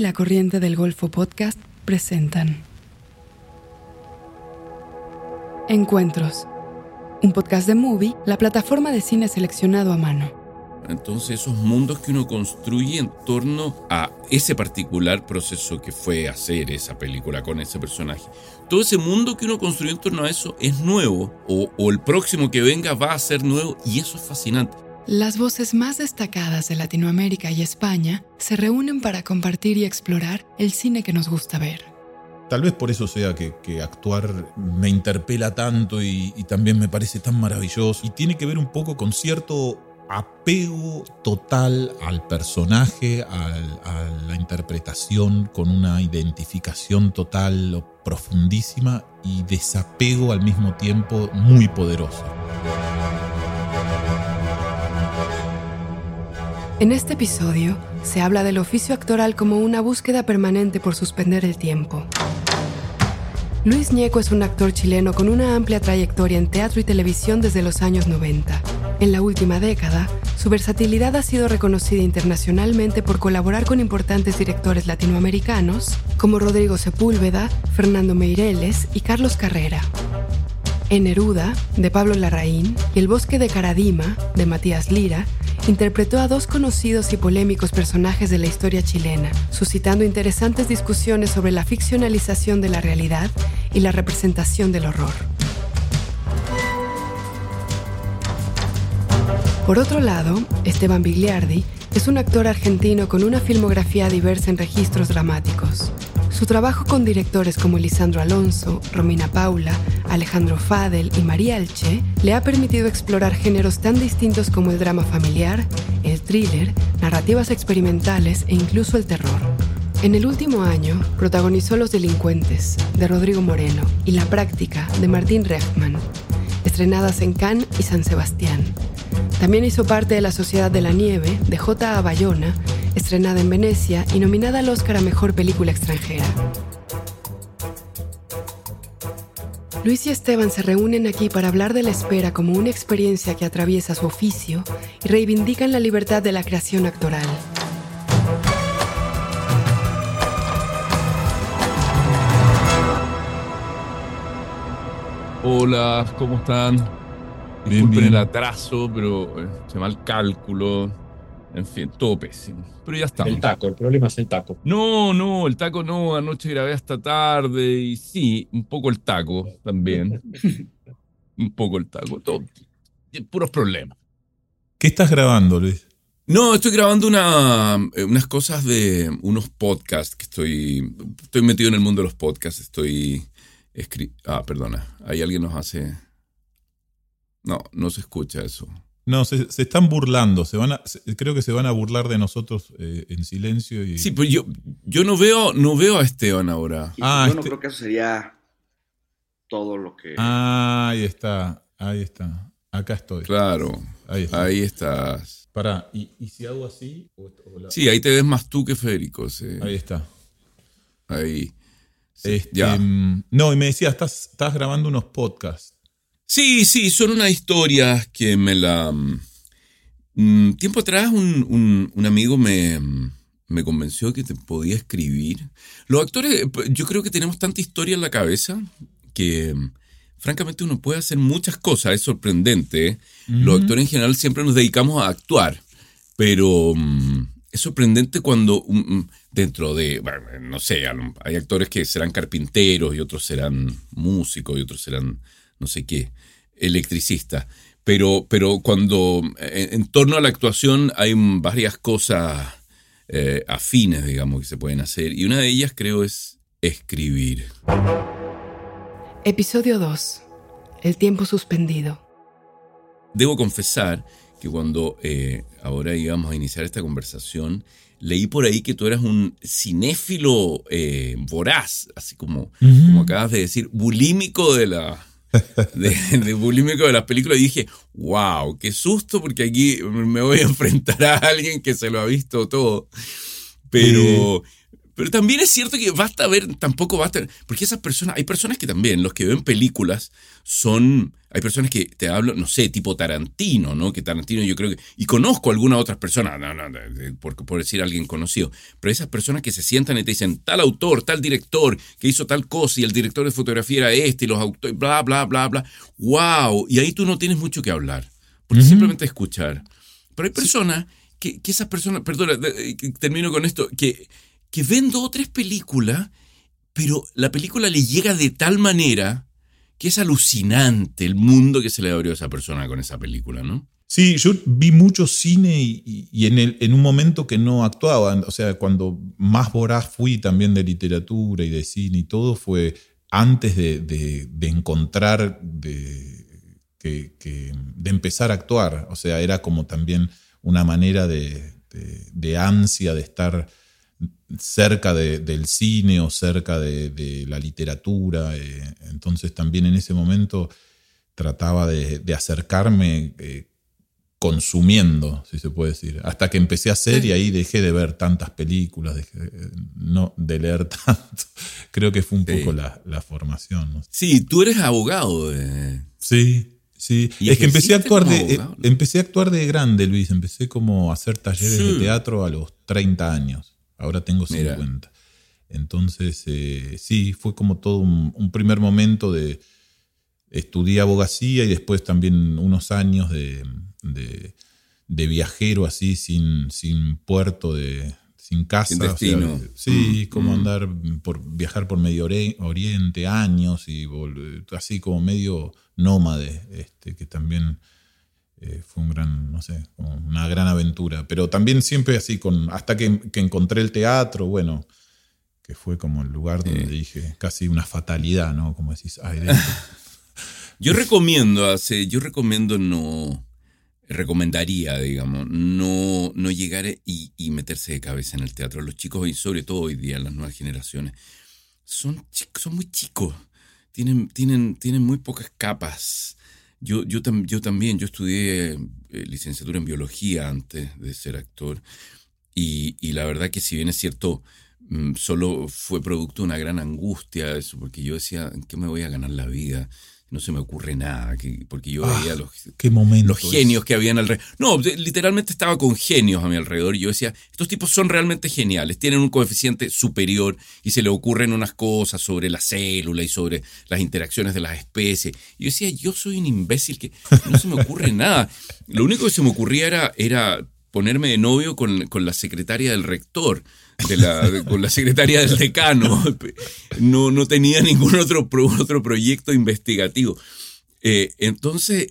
La Corriente del Golfo Podcast presentan Encuentros, un podcast de Movie, la plataforma de cine seleccionado a mano. Entonces esos mundos que uno construye en torno a ese particular proceso que fue hacer esa película con ese personaje, todo ese mundo que uno construyó en torno a eso es nuevo, o el próximo que venga va a ser nuevo, y eso es fascinante. Las voces más destacadas de Latinoamérica y España se reúnen para compartir y explorar el cine que nos gusta ver. Tal vez por eso sea que actuar me interpela tanto y también me parece tan maravilloso. Y tiene que ver un poco con cierto apego total al personaje, a la interpretación, con una identificación total, profundísima, y desapego al mismo tiempo muy poderoso. En este episodio se habla del oficio actoral como una búsqueda permanente por suspender el tiempo. Luis Ñeco es un actor chileno con una amplia trayectoria en teatro y televisión desde los años 90. En la última década, su versatilidad ha sido reconocida internacionalmente por colaborar con importantes directores latinoamericanos como Rodrigo Sepúlveda, Fernando Meireles y Carlos Carrera. En Neruda, de Pablo Larraín, y El bosque de Caradima, de Matías Lira, interpretó a dos conocidos y polémicos personajes de la historia chilena, suscitando interesantes discusiones sobre la ficcionalización de la realidad y la representación del horror. Por otro lado, Esteban Bigliardi es un actor argentino con una filmografía diversa en registros dramáticos. Su trabajo con directores como Lisandro Alonso, Romina Paula, Alejandro Fadel y María Elche le ha permitido explorar géneros tan distintos como el drama familiar, el thriller, narrativas experimentales e incluso el terror. En el último año, protagonizó Los delincuentes, de Rodrigo Moreno, y La práctica, de Martín Rechtman, estrenadas en Cannes y San Sebastián. También hizo parte de La Sociedad de la Nieve, de J.A. Bayona, estrenada en Venecia y nominada al Oscar a Mejor Película Extranjera. Luis y Esteban se reúnen aquí para hablar de la espera como una experiencia que atraviesa su oficio y reivindican la libertad de la creación actoral. Hola, ¿cómo están? Disculpen el atraso, pero se mal cálculo. En fin, todo pésimo. Pero ya estamos. El problema es el taco. No, el taco no. Anoche grabé hasta tarde y sí, un poco el taco también. Un poco el taco. Todo, puros problemas. ¿Qué estás grabando, Luis? No, estoy grabando unas cosas de unos podcasts que estoy metido en el mundo de los podcasts. Perdona. Ahí alguien nos hace... No se escucha eso. No, se están burlando. Creo que se van a burlar de nosotros en silencio. Sí, pues yo no veo a Esteban ahora. Yo no creo que eso sería todo lo que... Ahí está. Acá estoy. Claro, ahí estás. Pará, ¿y si hago así? Sí, ahí te ves más tú que Federico. Sí. Ahí está. Ahí. Sí, ya. No, y me decías, estás grabando unos podcasts. Sí, son unas historias que tiempo atrás un amigo me convenció que te podía escribir. Los actores, yo creo que tenemos tanta historia en la cabeza que francamente uno puede hacer muchas cosas, es sorprendente, ¿eh? Los actores en general siempre nos dedicamos a actuar, pero es sorprendente cuando dentro de, no sé, hay actores que serán carpinteros y otros serán músicos y otros serán no sé qué, electricista. Pero cuando en torno a la actuación hay varias cosas afines, digamos, que se pueden hacer. Y una de ellas, creo, es escribir. Episodio 2. El tiempo suspendido. Debo confesar que cuando ahora íbamos a iniciar esta conversación, leí por ahí que tú eras un cinéfilo voraz, así como acabas de decir, bulímico de bulímico de las películas, y dije, wow, qué susto, porque aquí me voy a enfrentar a alguien que se lo ha visto todo. Pero Pero también es cierto que tampoco basta, porque hay personas que también, los que ven películas hay personas que te hablan, no sé, tipo Tarantino, ¿no? Que Tarantino yo creo que, y conozco algunas otras personas, por decir a alguien conocido, pero esas personas que se sientan y te dicen, tal autor, tal director, que hizo tal cosa, y el director de fotografía era este, y los autores, bla, bla, bla, bla, wow, y ahí tú no tienes mucho que hablar, porque simplemente escuchar. Pero hay personas que esas personas, perdona, termino con esto, que ven 2 o 3 películas, pero la película le llega de tal manera que es alucinante el mundo que se le abrió a esa persona con esa película, ¿no? Sí, yo vi mucho cine y en un momento que no actuaba, o sea, cuando más voraz fui también de literatura y de cine y todo, fue antes de encontrar, de empezar a actuar, o sea, era como también una manera de ansia de estar cerca del cine o cerca de la literatura. Entonces también en ese momento trataba de acercarme consumiendo, si se puede decir, hasta que empecé a hacer y ahí dejé de ver tantas películas, de leer tanto. Creo que fue un poco la formación, ¿no? Sí, tú eres abogado. Sí. Es que empecé a actuar de grande, Luis. Empecé como a hacer talleres de teatro a los 30 años. Ahora tengo 50. Mira. Entonces, sí, fue como todo un primer momento de estudié abogacía y después también unos años de viajero así, sin puerto, sin casa. Sin destino. O sea, como viajar por Medio Oriente años y así como medio nómade, que también fue un gran, no sé, como una gran aventura. Pero también siempre así, hasta que encontré el teatro, bueno, que fue como el lugar donde dije, casi una fatalidad, ¿no? Como decís, ay, recomendaría, digamos, no llegar y meterse de cabeza en el teatro. Los chicos, y sobre todo hoy día, las nuevas generaciones, son muy chicos, tienen muy pocas capas. Yo también estudié licenciatura en biología antes de ser actor, y la verdad que si bien es cierto, solo fue producto de una gran angustia eso, porque yo decía, ¿en qué me voy a ganar la vida? No se me ocurre nada, porque yo veía los genios que habían alrededor. No, literalmente estaba con genios a mi alrededor y yo decía, estos tipos son realmente geniales, tienen un coeficiente superior y se le ocurren unas cosas sobre la célula y sobre las interacciones de las especies. Y yo decía, yo soy un imbécil que no se me ocurre nada. Lo único que se me ocurría era ponerme de novio con la secretaria del rector, con la secretaria del decano. No tenía ningún otro proyecto investigativo. Entonces,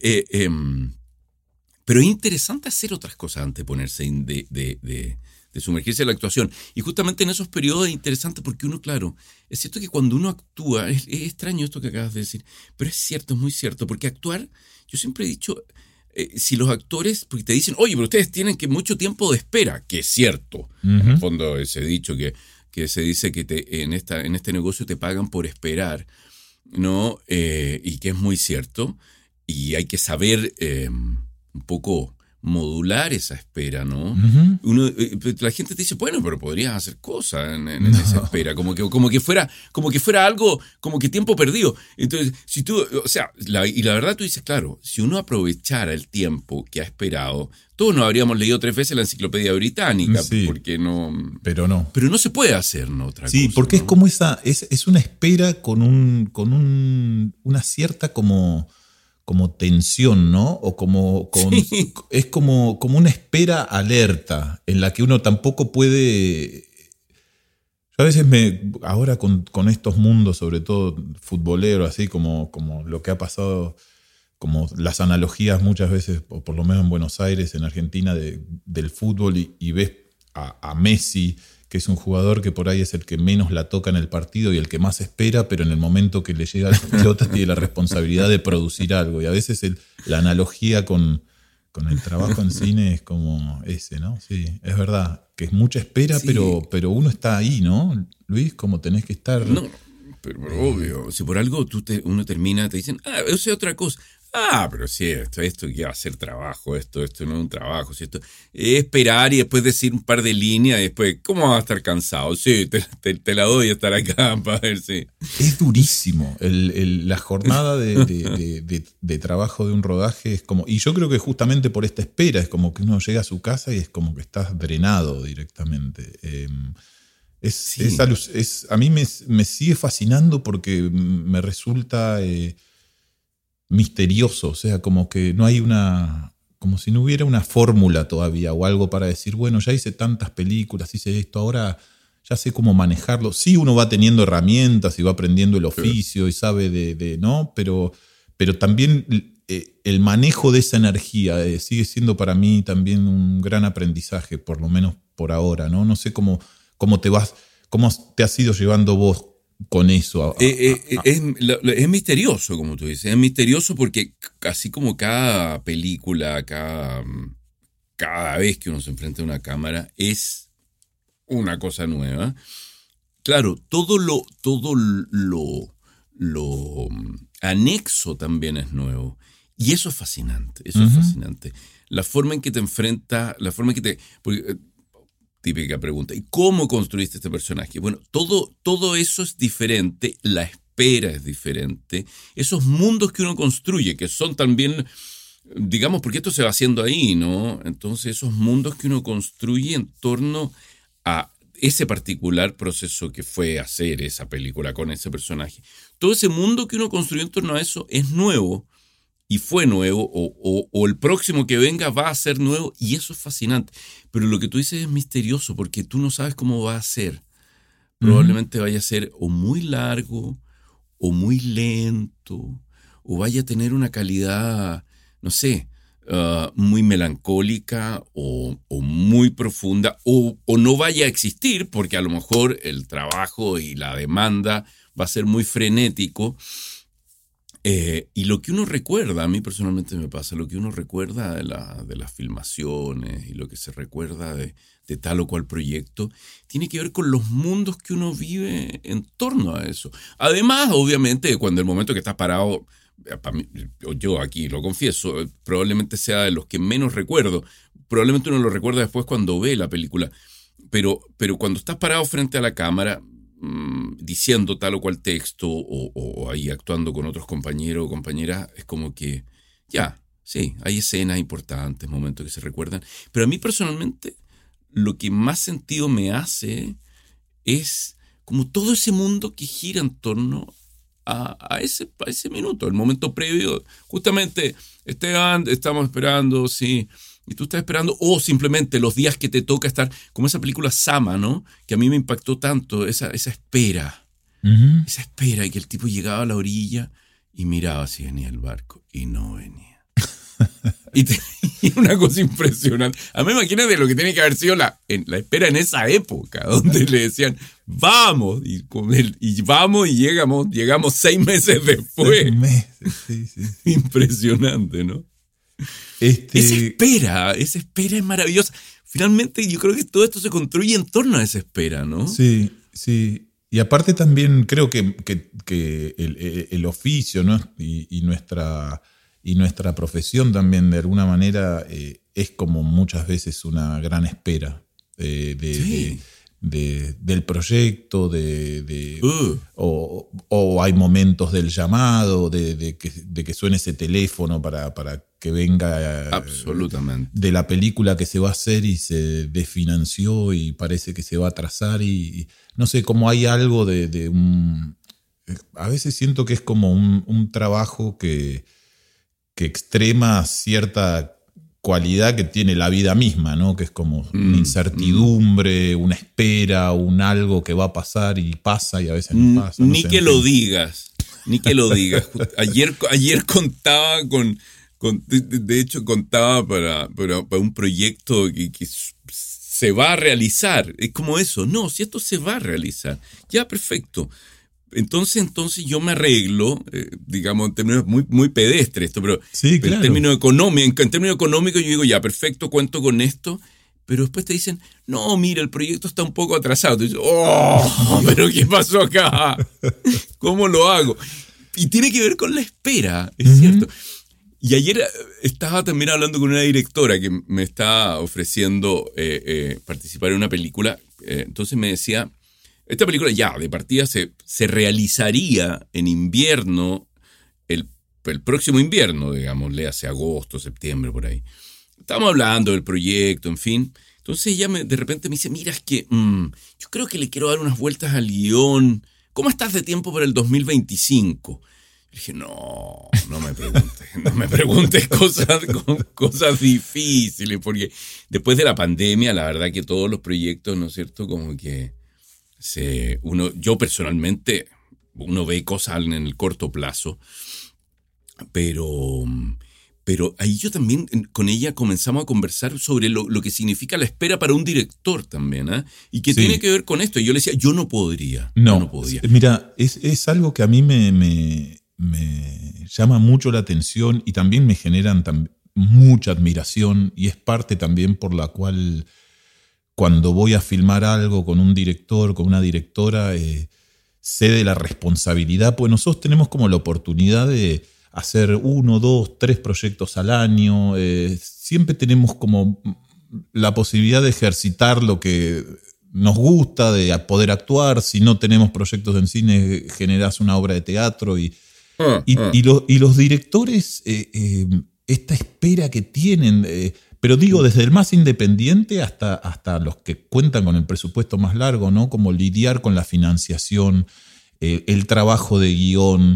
pero es interesante hacer otras cosas antes de ponerse de sumergirse en la actuación. Y justamente en esos periodos es interesante porque uno, claro, es cierto que cuando uno actúa, es extraño esto que acabas de decir, pero es cierto, es muy cierto, porque actuar, yo siempre he dicho, si los actores, porque te dicen, oye, pero ustedes tienen que mucho tiempo de espera, que es cierto. En el fondo ese dicho que se dice que en este negocio te pagan por esperar, ¿no? Y que es muy cierto. Y hay que saber un poco modular esa espera, ¿no? La gente te dice, bueno, pero podrías hacer cosas en esa espera, como que fuera algo, como que tiempo perdido. Entonces, si tú, o sea, la verdad tú dices, claro, si uno aprovechara el tiempo que ha esperado, todos nos habríamos leído 3 veces la Enciclopedia Británica, sí, porque no. Pero no. Pero no se puede hacer, ¿no? Otra sí, cosa, porque ¿no? es como es una espera con una cierta como tensión, ¿no? O sí. Es como una espera alerta en la que uno tampoco puede. Yo a veces ahora con estos mundos, sobre todo futboleros, así como lo que ha pasado, como las analogías muchas veces, o por lo menos en Buenos Aires, en Argentina, del fútbol, y ves a Messi, que es un jugador que por ahí es el que menos la toca en el partido y el que más espera, pero en el momento que le llega la pelota tiene la responsabilidad de producir algo. Y a veces la analogía con el trabajo en cine es como ese, ¿no? Sí, es verdad, que es mucha espera, sí. pero uno está ahí, ¿no, Luis? Como tenés que estar. No, pero obvio, si por algo uno termina, te dicen, eso es otra cosa. Pero sí, esto que va a ser trabajo, esto no es un trabajo, si esto es esperar y después decir un par de líneas y después, ¿cómo vas a estar cansado? Sí, te la doy a estar acá para ver si... Es durísimo, la jornada de trabajo de un rodaje es como, y yo creo que justamente por esta espera, es como que uno llega a su casa y es como que estás drenado directamente. Sí. A mí me sigue fascinando porque me resulta... misterioso, o sea, como que no hay como si no hubiera una fórmula todavía o algo para decir, bueno, ya hice tantas películas, hice esto, ahora ya sé cómo manejarlo. Sí, uno va teniendo herramientas y va aprendiendo el oficio y sabe ¿no? Pero también el manejo de esa energía sigue siendo para mí también un gran aprendizaje, por lo menos por ahora, ¿no? No sé cómo te has ido llevando vos con eso. Es misterioso, como tú dices. Es misterioso porque así como cada película, cada vez que uno se enfrenta a una cámara, es una cosa nueva. Claro, todo lo anexo también es nuevo. Y eso es fascinante, es fascinante. La forma en que te enfrentas, porque, típica pregunta, ¿y cómo construiste este personaje? Bueno, todo eso es diferente, la espera es diferente, esos mundos que uno construye, que son también, digamos, porque esto se va haciendo ahí, ¿no? Entonces esos mundos que uno construye en torno a ese particular proceso que fue hacer esa película con ese personaje, todo ese mundo que uno construyó en torno a eso es nuevo, y fue nuevo, o el próximo que venga va a ser nuevo, y eso es fascinante. Pero lo que tú dices es misterioso, porque tú no sabes cómo va a ser. Probablemente vaya a ser o muy largo, o muy lento, o vaya a tener una calidad, no sé, muy melancólica, o muy profunda, o no vaya a existir, porque a lo mejor el trabajo y la demanda va a ser muy frenético. Y lo que uno recuerda, a mí personalmente me pasa, lo que uno recuerda de las filmaciones y lo que se recuerda de tal o cual proyecto, tiene que ver con los mundos que uno vive en torno a eso. Además, obviamente, cuando el momento que estás parado, para mí, yo aquí lo confieso, probablemente sea de los que menos recuerdo. Probablemente uno lo recuerda después cuando ve la película. Pero cuando estás parado frente a la cámara, diciendo tal o cual texto o ahí actuando con otros compañeros o compañeras, es como que ya, sí, hay escenas importantes, momentos que se recuerdan, pero a mí personalmente lo que más sentido me hace es como todo ese mundo que gira en torno a ese minuto, el momento previo. Justamente, Esteban, estamos esperando, sí, y tú estás esperando, o simplemente los días que te toca estar, como esa película Sama, ¿no? Que a mí me impactó tanto, esa espera. Esa espera, y que el tipo llegaba a la orilla y miraba si venía el barco, y no venía. y una cosa impresionante. A mí me imagino de lo que tiene que haber sido la espera en esa época, donde le decían, vamos, y vamos y llegamos 6 meses después. 6 meses, sí. Impresionante, ¿no? Esa espera es maravillosa. Finalmente yo creo que todo esto se construye en torno a esa espera, ¿no? Sí. Y aparte también creo que el oficio, ¿no? y nuestra profesión también de alguna manera es como muchas veces una gran espera del proyecto, o hay momentos del llamado, de que suene ese teléfono para que venga absolutamente de la película que se va a hacer y se desfinanció y parece que se va a atrasar y no sé, como hay algo de un... A veces siento que es como un trabajo que extrema cierta cualidad que tiene la vida misma, ¿no? Que es como una incertidumbre, una espera, un algo que va a pasar y pasa y a veces no pasa. Ni que lo digas. Ayer contaba de hecho contaba para un proyecto que se va a realizar. Es como eso. No, si esto se va a realizar, ya perfecto. Entonces yo me arreglo, digamos, en términos muy, muy pedestre esto, pero, sí, pero claro. en términos económicos yo digo, ya, perfecto, cuento con esto, pero después te dicen, no, mira, el proyecto está un poco atrasado. Tú dices, pero ¿qué pasó acá? ¿Cómo lo hago? Y tiene que ver con la espera, es cierto. Y ayer estaba también hablando con una directora que me está ofreciendo participar en una película. Entonces me decía, esta película ya de partida se realizaría en invierno, el próximo invierno, digamos, le hace agosto, septiembre, por ahí. Estábamos hablando del proyecto, en fin. Entonces ella de repente me dice, mira, es que yo creo que le quiero dar unas vueltas al guión. ¿Cómo estás de tiempo para el 2025? Y dije, no me preguntes cosas difíciles, porque después de la pandemia, la verdad que todos los proyectos, ¿no es cierto? Como que yo personalmente, uno ve cosas en el corto plazo, pero ahí yo también con ella comenzamos a conversar sobre lo que significa la espera para un director también, ¿eh? Y que tiene que ver con esto. Y yo le decía, yo no podría. Mira, es algo que a mí me llama mucho la atención y también me generan mucha admiración, y es parte también por la cual cuando voy a filmar algo con un director, con una directora, sé de la responsabilidad, pues nosotros tenemos como la oportunidad de hacer 1, 2, 3 proyectos al año. Siempre tenemos como la posibilidad de ejercitar lo que nos gusta, de poder actuar. Si no tenemos proyectos en cine, generás una obra de teatro. Y los directores, esta espera que tienen, pero digo, desde el más independiente hasta los que cuentan con el presupuesto más largo, ¿no? Como lidiar con la financiación, el trabajo de guión,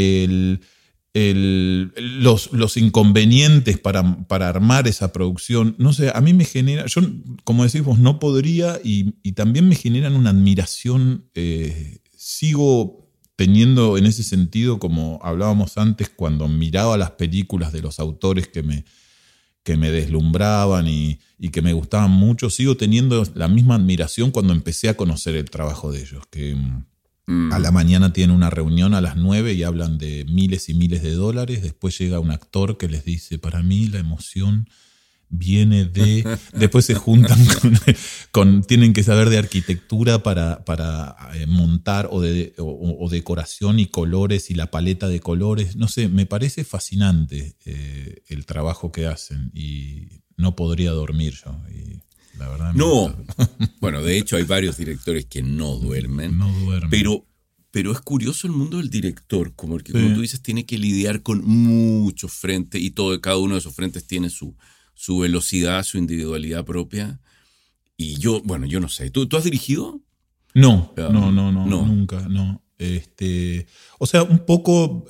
los inconvenientes para armar esa producción. No sé, a mí me genera, yo como decís vos, no podría, y también me generan una admiración. Sigo teniendo en ese sentido, como hablábamos antes, cuando miraba las películas de los autores que me deslumbraban y que me gustaban mucho, sigo teniendo la misma admiración cuando empecé a conocer el trabajo de ellos, que a la mañana tienen una reunión a las 9 y hablan de miles y miles de dólares. Después llega un actor que les dice, para mí la emoción viene de... Después se juntan tienen que saber de arquitectura para montar o decoración y colores y la paleta de colores. No sé, me parece fascinante el trabajo que hacen, y no podría dormir yo. Y la verdad no. Bueno, de hecho hay varios directores que no duermen. Pero es curioso el mundo del director, como tú dices, tiene que lidiar con muchos frentes, y cada uno de esos frentes tiene su velocidad, su individualidad propia. Y yo no sé. ¿Tú has dirigido? No, nunca, no. O sea, un poco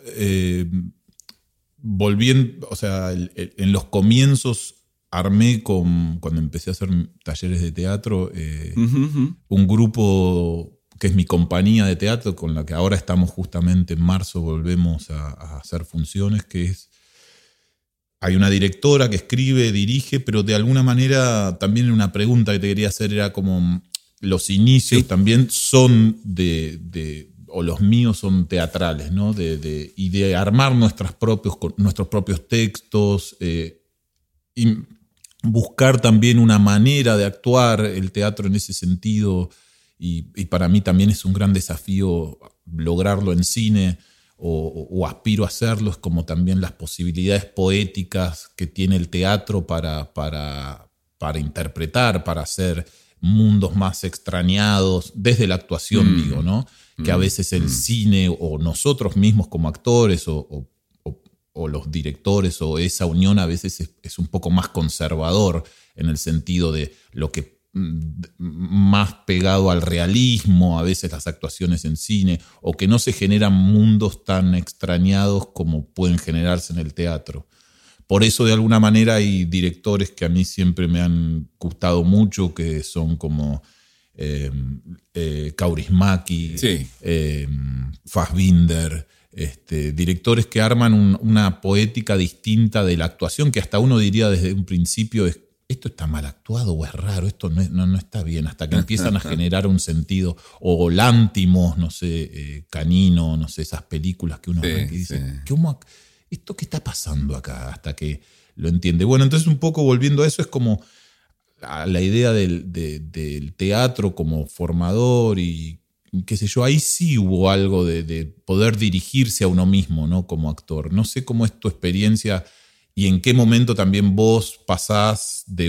volviendo, o sea, en los comienzos armé cuando empecé a hacer talleres de teatro, un grupo que es mi compañía de teatro, con la que ahora estamos justamente en marzo, volvemos a hacer funciones, hay una directora que escribe, dirige, pero de alguna manera también una pregunta que te quería hacer era como los inicios también son o los míos son teatrales, ¿no? Y de armar nuestros propios textos, y buscar también una manera de actuar el teatro en ese sentido, y para mí también es un gran desafío lograrlo en cine, o aspiro a hacerlo. Es como también las posibilidades poéticas que tiene el teatro para interpretar, para hacer mundos más extrañados, desde la actuación, digo, ¿no? Que a veces el cine, o nosotros mismos como actores, o los directores, o esa unión a veces es un poco más conservador, en el sentido de lo que más pegado al realismo, a veces las actuaciones en cine, o que no se generan mundos tan extrañados como pueden generarse en el teatro. Por eso, de alguna manera, hay directores que a mí siempre me han gustado mucho, que son como Kaurismäki, Fassbinder, directores que arman una poética distinta de la actuación, que hasta uno diría desde un principio esto está mal actuado o es raro, esto no está bien, hasta que empiezan a generar un sentido. O Lántimos, no sé, Canino, no sé, esas películas que uno ve que dice, ¿esto qué está pasando acá? Hasta que lo entiende. Bueno, entonces un poco volviendo a eso, es como a la idea del teatro como formador, y qué sé yo, ahí sí hubo algo de poder dirigirse a uno mismo, ¿no? Como actor. No sé cómo es tu experiencia y en qué momento también vos pasás de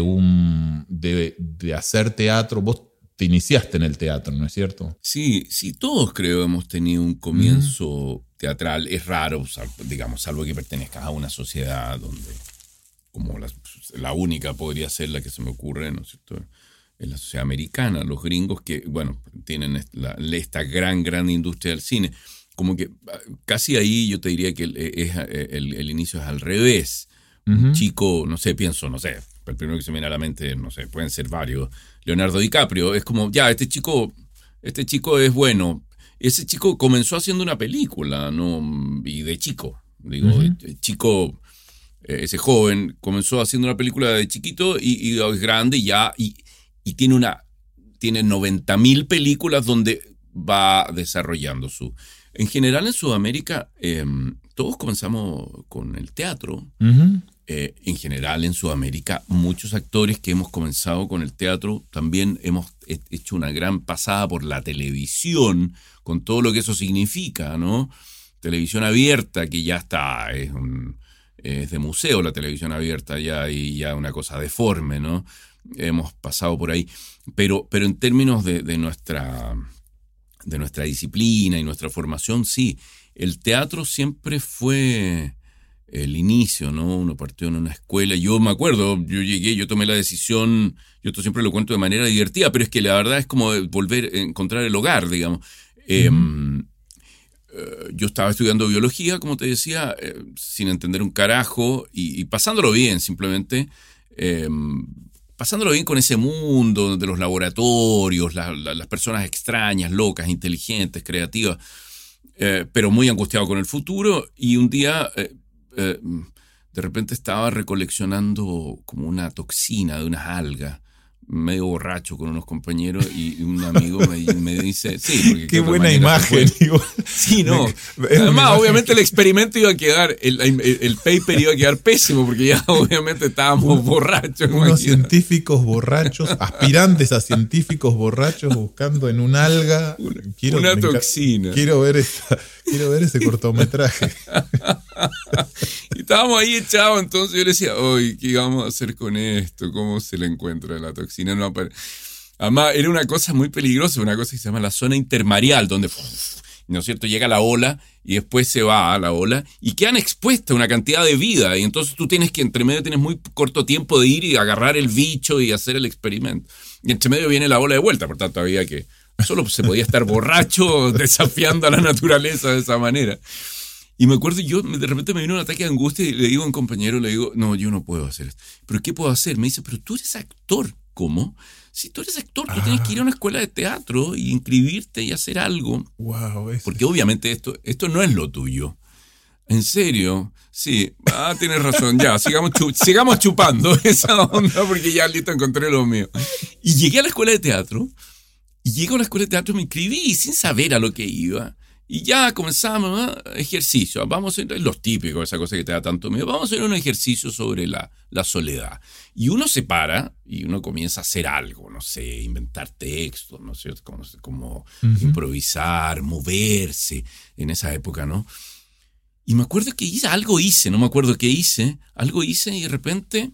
hacer teatro. Vos te iniciaste en el teatro, ¿no es cierto? Sí, todos creo hemos tenido un comienzo teatral. Es raro, digamos, salvo que pertenezcas a una sociedad donde, como la única podría ser la que se me ocurre, ¿no es cierto?, en la sociedad americana, los gringos que, bueno, tienen esta gran industria del cine. Como que casi ahí yo te diría que el inicio es al revés. Un chico, no sé, el primero que se me viene a la mente, no sé, pueden ser varios. Leonardo DiCaprio, es como, ya, este chico es bueno. Ese chico comenzó haciendo una película, ¿no? Y de chico, digo, chico, ese joven comenzó haciendo una película de chiquito y es grande ya, y tiene 90.000 películas donde va desarrollando su... En general en Sudamérica todos comenzamos con el teatro. En general en Sudamérica muchos actores que hemos comenzado con el teatro también hemos hecho una gran pasada por la televisión, con todo lo que eso significa, ¿no? Televisión abierta, que ya está, es de museo la televisión abierta ya, y ya una cosa deforme, ¿no? Hemos pasado por ahí, pero en términos de nuestra disciplina y nuestra formación, sí, el teatro siempre fue el inicio, ¿no? Uno partió en una escuela, yo me acuerdo, yo tomé la decisión, yo esto siempre lo cuento de manera divertida, pero es que la verdad es como volver a encontrar el hogar, digamos. Yo estaba estudiando biología, como te decía, sin entender un carajo, y pasándolo bien, simplemente... pasándolo bien con ese mundo de los laboratorios, las personas extrañas, locas, inteligentes, creativas, pero muy angustiado con el futuro. Y un día, de repente estaba recoleccionando como una toxina de unas algas, medio borracho con unos compañeros, y un amigo me dice, sí, porque qué buena imagen. Sí, no. Además, obviamente el experimento iba a quedar, el paper iba a quedar pésimo, porque ya obviamente estábamos borrachos. Unos científicos borrachos, aspirantes a científicos borrachos buscando en un alga una toxina. Quiero ver ese cortometraje. Y estábamos ahí echados, entonces yo le decía, oye, ¿qué vamos a hacer con esto? ¿Cómo se le encuentra la toxina? No, además, era una cosa muy peligrosa, una cosa que se llama la zona intermareal, donde, ¿no es cierto?, llega la ola y después se va a la ola y quedan expuestas una cantidad de vida, y entonces tú tienes que, entre medio tienes muy corto tiempo de ir y agarrar el bicho y hacer el experimento. Y entre medio viene la ola de vuelta, por tanto había que... Solo se podía estar borracho desafiando a la naturaleza de esa manera. Y me acuerdo, yo de repente me vino un ataque de angustia y le digo a un compañero, no, yo no puedo hacer esto. ¿Pero qué puedo hacer? Me dice, pero tú eres actor. ¿Cómo? Si tú eres actor, tú tienes que ir a una escuela de teatro y inscribirte y hacer algo. Wow, porque obviamente esto no es lo tuyo. ¿En serio? Sí. Tienes razón. Ya, sigamos chupando esa onda, porque ya listo, encontré lo mío. Y llegué a la escuela de teatro. Y llego a la escuela de teatro, me inscribí sin saber a lo que iba. Y ya comenzamos, ejercicio. Vamos a hacer los típicos, esa cosa que te da tanto miedo. Vamos a hacer un ejercicio sobre la soledad. Y uno se para y uno comienza a hacer algo, no sé, inventar textos, no sé, como improvisar, moverse en esa época, ¿no? Y me acuerdo que no me acuerdo qué hice, algo hice y de repente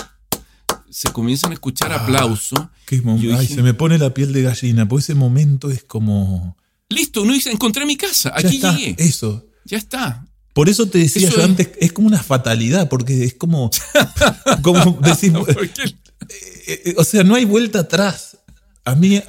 se comienzan a escuchar aplausos. Se me pone la piel de gallina, porque ese momento es como... Listo, encontré mi casa, aquí llegué. Eso. Ya está. Por eso te decía yo antes, es como una fatalidad, porque es como decir, o sea, no hay vuelta atrás. A mí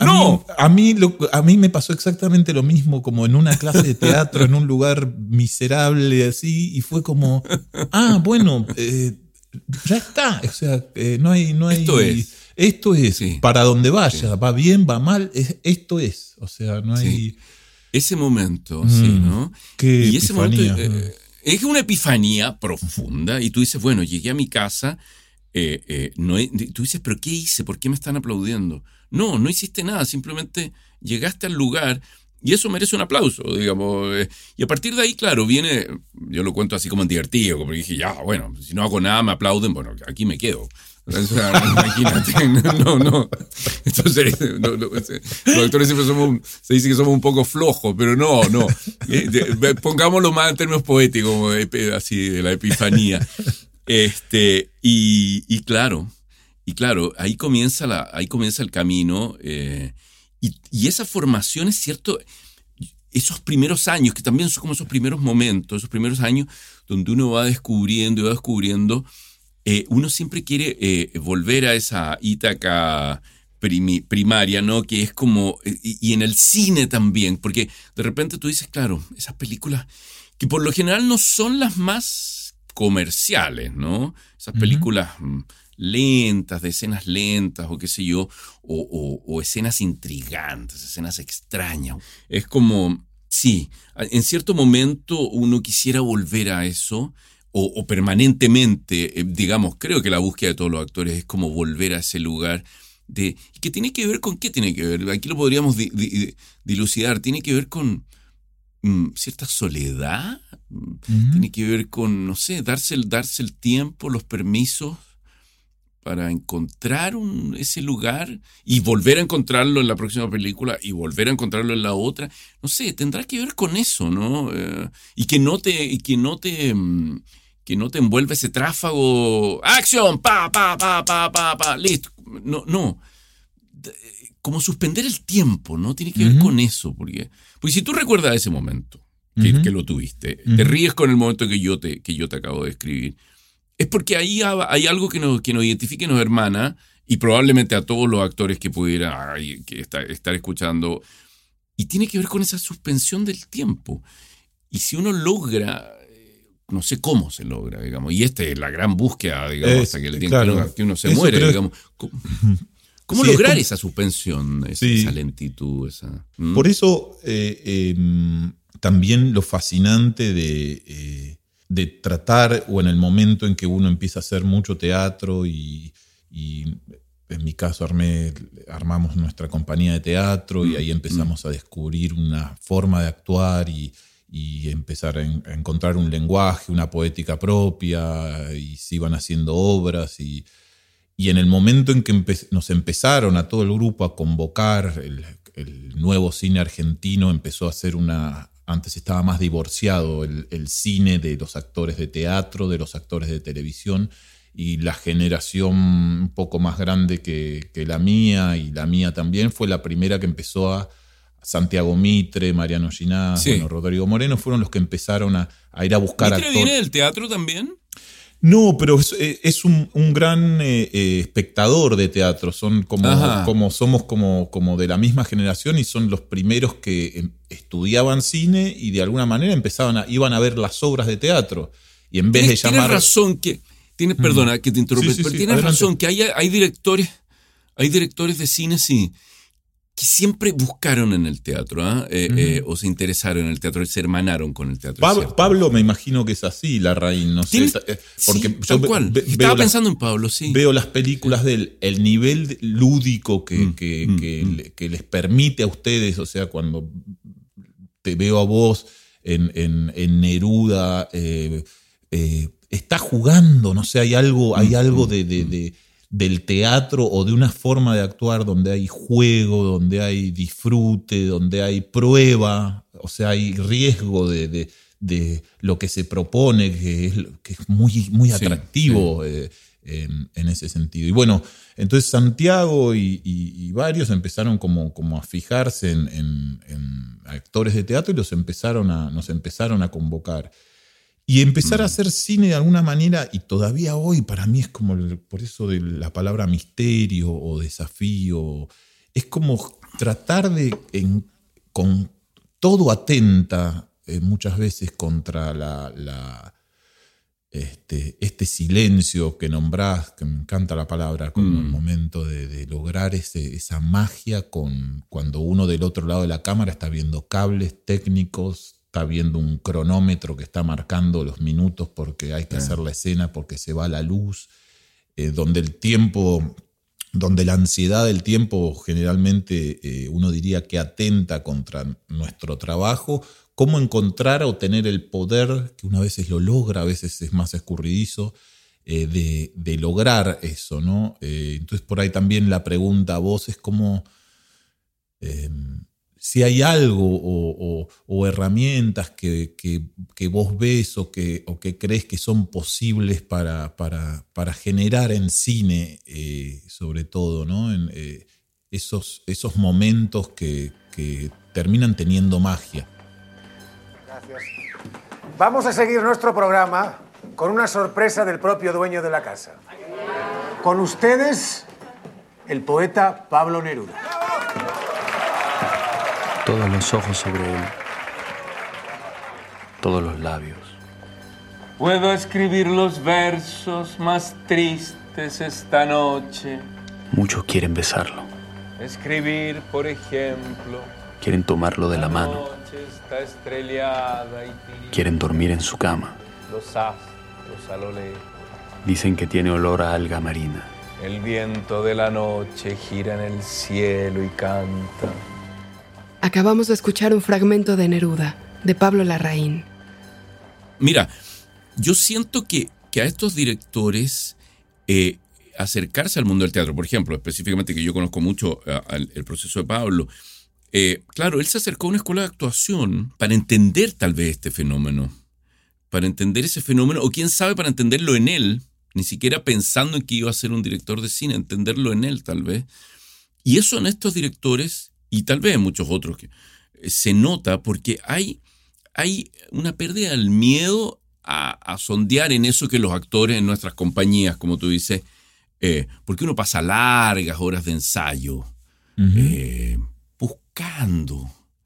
me pasó exactamente lo mismo, como en una clase de teatro, en un lugar miserable así, y fue como, bueno, ya está. O sea, no hay. Esto es, sí. Para donde vaya, sí. Va bien, va mal, esto es. O sea, no hay... Sí. Ese momento, sí, ¿no? Y ese momento es una epifanía profunda, y tú dices, bueno, llegué a mi casa, tú dices, ¿pero qué hice? ¿Por qué me están aplaudiendo? No hiciste nada, simplemente llegaste al lugar, y eso merece un aplauso, digamos. Y a partir de ahí, claro, viene, yo lo cuento así como en divertido, porque dije, ya, bueno, si no hago nada, me aplauden, bueno, aquí me quedo. O sea, imagínate, no. Entonces, los actores siempre se dice que somos un poco flojos, pero no. Pongámoslo más en términos poéticos, así, de la epifanía. Y claro, ahí comienza el camino. Y esa formación es cierto, esos primeros años, que también son como esos primeros momentos, esos primeros años donde uno va descubriendo, uno siempre quiere volver a esa Ítaca primaria, ¿no? Que es como, y en el cine también, porque de repente tú dices, claro, esas películas que por lo general no son las más comerciales, ¿no? Esas películas lentas, de escenas lentas, o qué sé yo, o escenas intrigantes, escenas extrañas. Es como, sí, en cierto momento uno quisiera volver a eso, o permanentemente, digamos, creo que la búsqueda de todos los actores es como volver a ese lugar ¿qué tiene que ver con qué tiene que ver? Aquí lo podríamos dilucidar. Tiene que ver con cierta soledad. Tiene que ver con, no sé, darse el tiempo, los permisos para encontrar ese lugar y volver a encontrarlo en la próxima película y volver a encontrarlo en la otra. No sé, tendrá que ver con eso, ¿no? Y que no te envuelve ese tráfago. ¡Acción! ¡Pa! ¡Listo! No. Como suspender el tiempo, ¿no? Tiene que ver con eso. Porque si tú recuerdas ese momento que lo tuviste, te ríes con el momento que yo te acabo de describir, es porque ahí hay algo que nos identifica y nos hermana, y probablemente a todos los actores que pudieran estar escuchando, y tiene que ver con esa suspensión del tiempo. Y si uno logra, no sé cómo se logra, digamos, y esta es la gran búsqueda, digamos, hasta que el día que uno se muere, digamos. ¿Cómo lograr esa suspensión, esa lentitud? Por eso también lo fascinante de tratar, o en el momento en que uno empieza a hacer mucho teatro y en mi caso armamos nuestra compañía de teatro y ahí empezamos a descubrir una forma de actuar y empezar a encontrar un lenguaje, una poética propia, y se iban haciendo obras y en el momento en que nos empezaron a todo el grupo a convocar, el nuevo cine argentino empezó a ser antes estaba más divorciado el cine de los actores de teatro, de los actores de televisión, y la generación un poco más grande que la mía, y la mía también, fue la primera que empezó Santiago Mitre, Mariano Ginás, Rodrigo Moreno, fueron los que empezaron a ir a buscar actores. ¿Mitre viene del teatro también? No, pero es un gran espectador de teatro. Son somos como de la misma generación, y son los primeros que estudiaban cine y de alguna manera iban a ver las obras de teatro. Y en vez de llamar... Tienes razón perdona que te interrumpa, pero tienes adelante. razón que hay directores de cine, sí, que siempre buscaron en el teatro, o se interesaron en el teatro, se hermanaron con el teatro. Pablo, me imagino que es así, Larraín, no sé. Porque sí, tal cual. Estaba pensando en Pablo, sí. Veo las películas el nivel lúdico que les permite a ustedes, o sea, cuando te veo a vos en Neruda, está jugando, no sé, hay algo del teatro o de una forma de actuar donde hay juego, donde hay disfrute, donde hay prueba, o sea, hay riesgo de lo que se propone, que es muy, muy atractivo en ese sentido. Y bueno, entonces Santiago y varios empezaron como a fijarse en actores de teatro y nos empezaron a convocar. Y empezar a hacer cine de alguna manera, y todavía hoy para mí es como, por eso de la palabra misterio o desafío, es como tratar con todo atenta muchas veces contra este silencio que nombrás, que me encanta la palabra, como el momento de lograr esa magia cuando uno del otro lado de la cámara está viendo cables técnicos, está viendo un cronómetro que está marcando los minutos porque hay que hacer la escena, porque se va la luz, donde la ansiedad del tiempo generalmente uno diría que atenta contra nuestro trabajo. Cómo encontrar o tener el poder, que una veces lo logra, a veces es más escurridizo, de lograr eso, ¿no? Entonces por ahí también la pregunta a vos es cómo... si hay algo o herramientas que vos ves o que crees que son posibles para generar en cine, sobre todo, ¿no? Esos momentos que terminan teniendo magia. Gracias. Vamos a seguir nuestro programa con una sorpresa del propio dueño de la casa. Con ustedes, el poeta Pablo Neruda. Todos los ojos sobre él, todos los labios. Puedo escribir los versos más tristes esta noche. Muchos quieren besarlo. Escribir, por ejemplo. Quieren tomarlo de la mano. noche está estrellada y tibia. Quieren dormir en su cama. Los astros a lo lejos. Dicen que tiene olor a alga marina. El viento de la noche gira en el cielo y canta. Acabamos de escuchar un fragmento de Neruda, de Pablo Larraín. Mira, yo siento que a estos directores acercarse al mundo del teatro, por ejemplo, específicamente que yo conozco mucho el proceso de Pablo, claro, él se acercó a una escuela de actuación para entender tal vez este fenómeno, para entender ese fenómeno, o quién sabe, para entenderlo en él, ni siquiera pensando en que iba a ser un director de cine, entenderlo en él tal vez. Y eso en estos directores, y tal vez en muchos otros, que se nota porque hay una pérdida del miedo a sondear en eso que los actores en nuestras compañías, como tú dices, porque uno pasa largas horas de ensayo, buscando,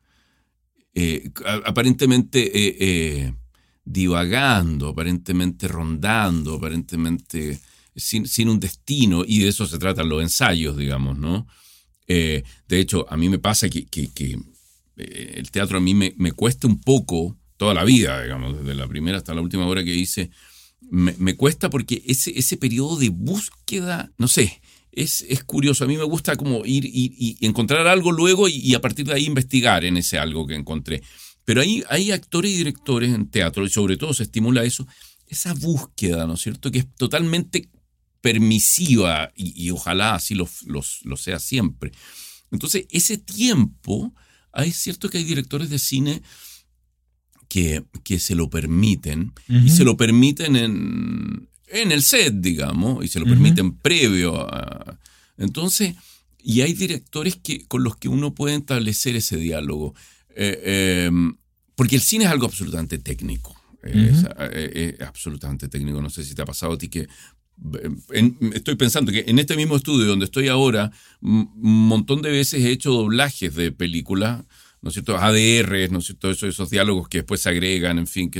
aparentemente divagando, aparentemente rondando, aparentemente sin un destino, y de eso se tratan los ensayos, digamos, ¿no? De hecho, a mí me pasa que el teatro a mí me cuesta un poco toda la vida, digamos, desde la primera hasta la última obra que hice, me cuesta porque ese periodo de búsqueda, no sé, es curioso. A mí me gusta como ir y encontrar algo luego y a partir de ahí investigar en ese algo que encontré. Pero hay actores y directores en teatro, y sobre todo se estimula eso, esa búsqueda, ¿no es cierto?, que es totalmente permisiva y ojalá así lo sea siempre. Entonces, ese tiempo, es cierto que hay directores de cine que se lo permiten, y se lo permiten en el set, digamos, y se lo permiten previo a... Entonces, y hay directores con los que uno puede establecer ese diálogo, porque el cine es algo absolutamente técnico, es absolutamente técnico. No sé si te ha pasado a ti que estoy pensando que en este mismo estudio donde estoy ahora, un montón de veces he hecho doblajes de películas, ¿no es cierto? ADR, ¿no es cierto? Esos diálogos que después se agregan, en fin,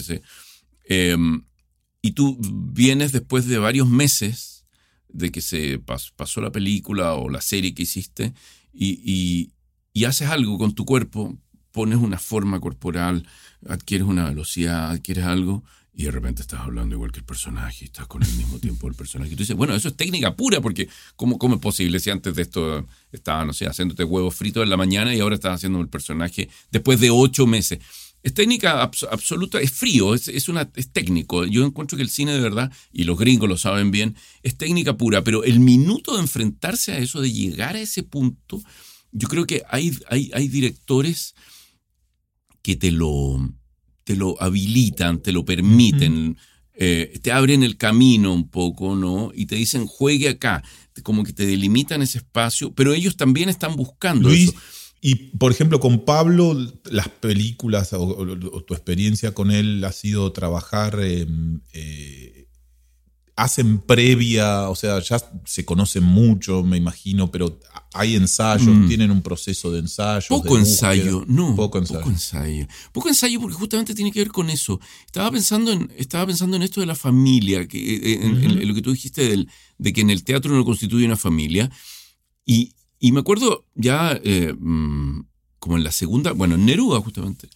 y tú vienes después de varios meses de que se pasó la película o la serie que hiciste y haces algo con tu cuerpo, pones una forma corporal, adquieres una velocidad, adquieres algo, y de repente estás hablando igual que el personaje, y estás con el mismo tiempo del personaje. Y tú dices, bueno, eso es técnica pura, porque ¿cómo es posible si antes de esto estabas, no sé, haciéndote huevos fritos en la mañana y ahora estás haciendo el personaje después de 8 meses? Es técnica absoluta, es frío, es técnico. Yo encuentro que el cine de verdad, y los gringos lo saben bien, es técnica pura, pero el minuto de enfrentarse a eso, de llegar a ese punto, yo creo que hay directores que te lo habilitan, te lo permiten, te abren el camino un poco, ¿no? Y te dicen, juegue acá, como que te delimitan ese espacio, pero ellos también están buscando Luis, eso. Y, por ejemplo, con Pablo, las películas o tu experiencia con él ha sido trabajar, hacen previa, o sea, ya se conocen mucho, me imagino, pero hay ensayos, tienen un proceso de ensayo. Poco ensayo, no. Poco ensayo. Poco ensayo porque justamente tiene que ver con eso. Estaba pensando en esto de la familia, en lo que tú dijiste de que en el teatro uno constituye una familia. Y me acuerdo ya, como en la segunda, bueno, en Neruda justamente,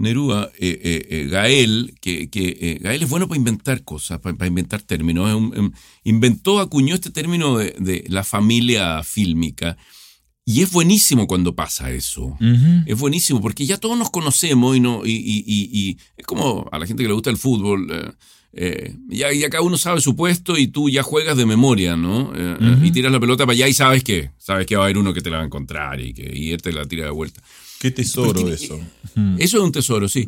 Gael, Gael es bueno para inventar cosas, para inventar términos. Acuñó este término de la familia fílmica. Y es buenísimo cuando pasa eso. Es buenísimo porque ya todos nos conocemos y es como a la gente que le gusta el fútbol. Ya cada uno sabe su puesto y tú ya juegas de memoria, ¿no? Y tiras la pelota para allá y sabes que va a haber uno que te la va a encontrar y él te la tira de vuelta. Qué tesoro Porque, eso. Eso es un tesoro, sí.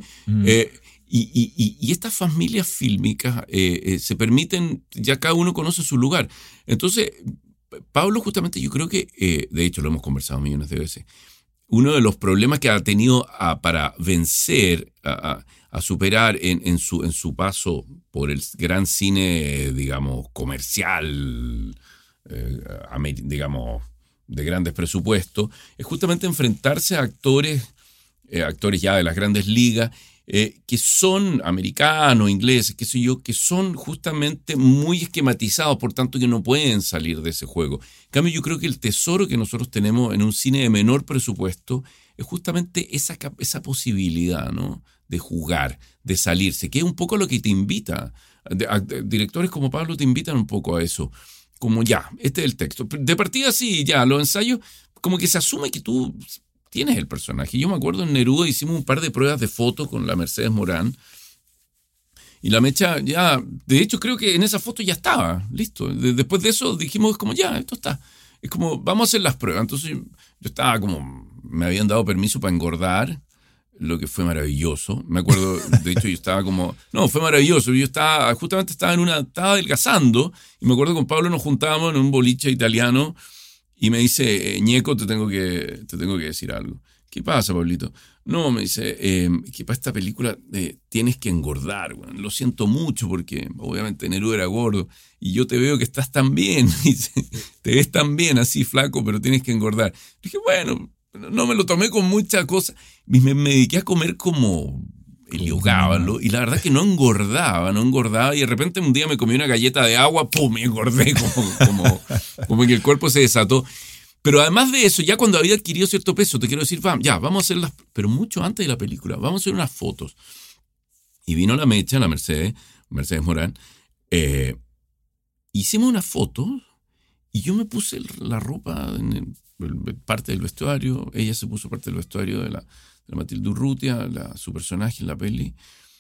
Y estas familias fílmicas se permiten, ya cada uno conoce su lugar. Entonces, Pablo justamente yo creo que, de hecho lo hemos conversado millones de veces, uno de los problemas que ha tenido para vencer, a superar en su paso por el gran cine, digamos, comercial, digamos, de grandes presupuestos, es justamente enfrentarse a actores ya de las grandes ligas, que son americanos, ingleses, qué sé yo, que son justamente muy esquematizados, por tanto que no pueden salir de ese juego. En cambio, yo creo que el tesoro que nosotros tenemos en un cine de menor presupuesto es justamente esa posibilidad, ¿no?, de jugar, de salirse, que es un poco lo que te invita. Directores como Pablo te invitan un poco a eso. Como ya, este es el texto. De partida sí, ya, los ensayos, como que se asume que tú tienes el personaje. Yo me acuerdo en Neruda hicimos un par de pruebas de fotos con la Mercedes Morán. Y la Mecha ya, de hecho creo que en esa foto ya estaba, listo. Después de eso dijimos como ya, esto está. Es como, vamos a hacer las pruebas. Entonces yo estaba como, me habían dado permiso para engordar, lo que fue maravilloso. Me acuerdo, de hecho yo estaba como, no, fue maravilloso. Yo justamente estaba adelgazando, y me acuerdo con Pablo nos juntábamos en un boliche italiano, y me dice, Ñeco, te tengo que decir algo. ¿Qué pasa, Pablito? No, me dice, que para esta película tienes que engordar. Bueno, lo siento mucho porque obviamente Neruda era gordo y yo te veo que estás tan bien. Dice, te ves tan bien así flaco, pero tienes que engordar. Dije, bueno, no me lo tomé con mucha cosa. Me dediqué a comer como Heliogábalo, y la verdad que no engordaba, y de repente un día me comí una galleta de agua, ¡pum!, me engordé, como que el cuerpo se desató. Pero además de eso, ya cuando había adquirido cierto peso, te quiero decir, vamos a hacerlas, pero mucho antes de la película, vamos a hacer unas fotos. Y vino la Mecha, la Mercedes Morán, hicimos unas fotos, y yo me puse la ropa en parte del vestuario, ella se puso parte del vestuario de la Matilde Urrutia, su personaje en la peli,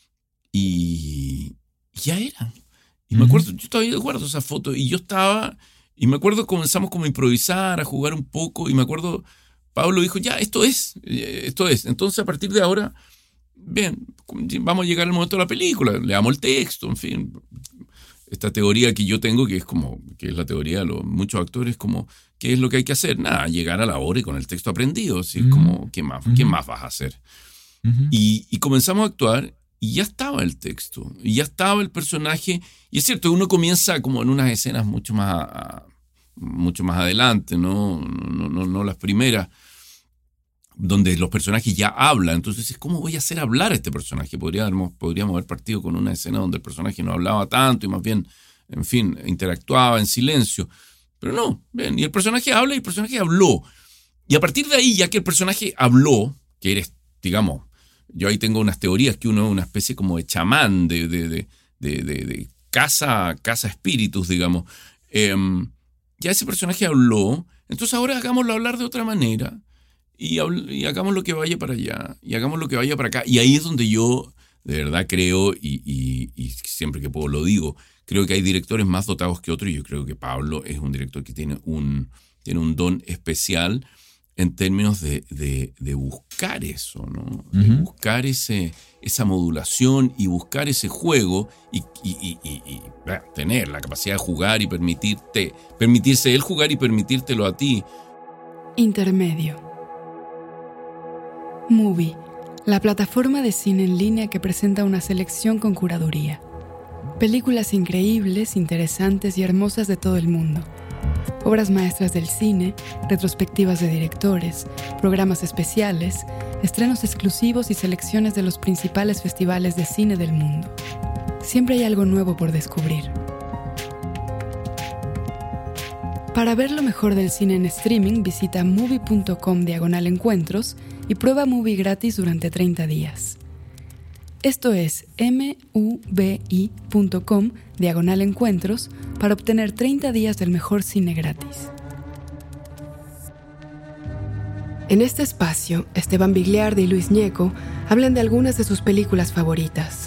y ya era. Y me acuerdo, yo todavía guardo esa foto, y me acuerdo comenzamos como a improvisar, a jugar un poco, y me acuerdo, Pablo dijo, ya, esto es. Entonces a partir de ahora, bien, vamos a llegar al momento de la película, le damos el texto, en fin. Esta teoría que yo tengo, que es la teoría de muchos actores, como, ¿qué es lo que hay que hacer? Nada, llegar a la hora y con el texto aprendido. Así como, ¿qué más vas a hacer? Y comenzamos a actuar y ya estaba el texto, y ya estaba el personaje. Y es cierto, uno comienza como en unas escenas mucho más adelante, no las primeras, donde los personajes ya hablan. Entonces, ¿cómo voy a hacer hablar a este personaje? Podríamos haber partido con una escena donde el personaje no hablaba tanto y más bien, en fin, interactuaba en silencio. Pero no, ven, y el personaje habla y el personaje habló. Y a partir de ahí, ya que el personaje habló, que eres, digamos, yo ahí tengo unas teorías que uno es una especie como de chamán, de caza espíritus, digamos. Ya ese personaje habló, entonces ahora hagámoslo hablar de otra manera. Y hagamos lo que vaya para allá, y hagamos lo que vaya para acá. Y ahí es donde yo de verdad creo, y siempre que puedo lo digo, creo que hay directores más dotados que otros, y yo creo que Pablo es un director que tiene un don especial en términos de buscar eso, ¿no? De buscar esa modulación y buscar ese juego y tener la capacidad de jugar y permitirse él jugar y permitírtelo a ti. Intermedio. Movie, la plataforma de cine en línea que presenta una selección con curaduría. Películas increíbles, interesantes y hermosas de todo el mundo. Obras maestras del cine, retrospectivas de directores, programas especiales, estrenos exclusivos y selecciones de los principales festivales de cine del mundo. Siempre hay algo nuevo por descubrir. Para ver lo mejor del cine en streaming, visita movie.com/encuentros y prueba Movie gratis durante 30 días. Esto es mubi.com/encuentros para obtener 30 días del mejor cine gratis. En este espacio, Esteban Vigliardi y Luis Ñeco hablan de algunas de sus películas favoritas.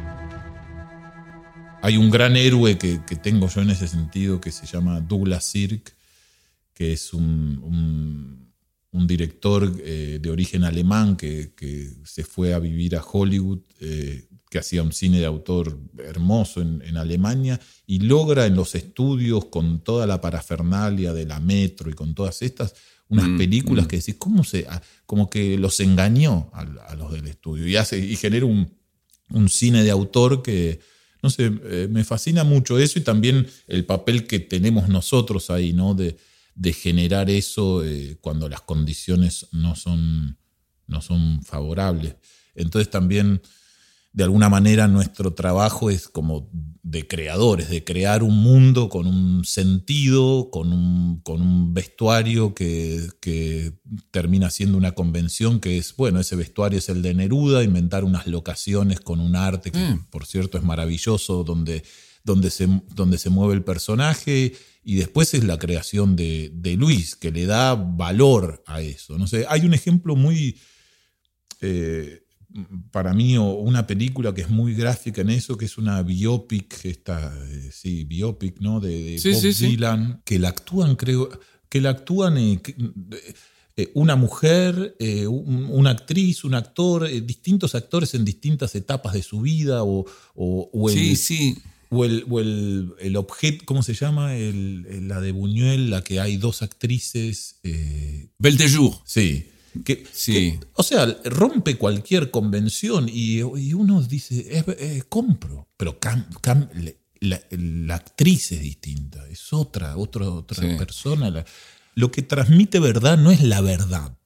Hay un gran héroe que tengo yo en ese sentido que se llama Douglas Sirk, que es un director de origen alemán que se fue a vivir a Hollywood, que hacía un cine de autor hermoso en Alemania, y logra en los estudios, con toda la parafernalia de la Metro y con todas estas, unas películas que decís, como que los engañó a los del estudio, y genera un cine de autor que, no sé, me fascina mucho eso, y también el papel que tenemos nosotros ahí, ¿no? De generar eso cuando las condiciones no son favorables. Entonces también, de alguna manera, nuestro trabajo es como de creadores, de crear un mundo con un sentido, con un vestuario que termina siendo una convención, que es, bueno, ese vestuario es el de Neruda, inventar unas locaciones con un arte que, por cierto, es maravilloso, donde se mueve el personaje, y después es la creación de Luis, que le da valor a eso. No sé, hay un ejemplo muy... para mí, una película que es muy gráfica en eso, que es una biopic, biopic, ¿no? De Bob Dylan, que la actúan, una mujer, una actriz, un actor, distintos actores en distintas etapas de su vida, o el objeto, ¿cómo se llama? La de Buñuel, la que hay dos actrices. Belle de Jour. Sí. O sea, rompe cualquier convención, y uno dice, compro, pero la actriz es distinta, es otra persona. Lo que transmite verdad no es la verdad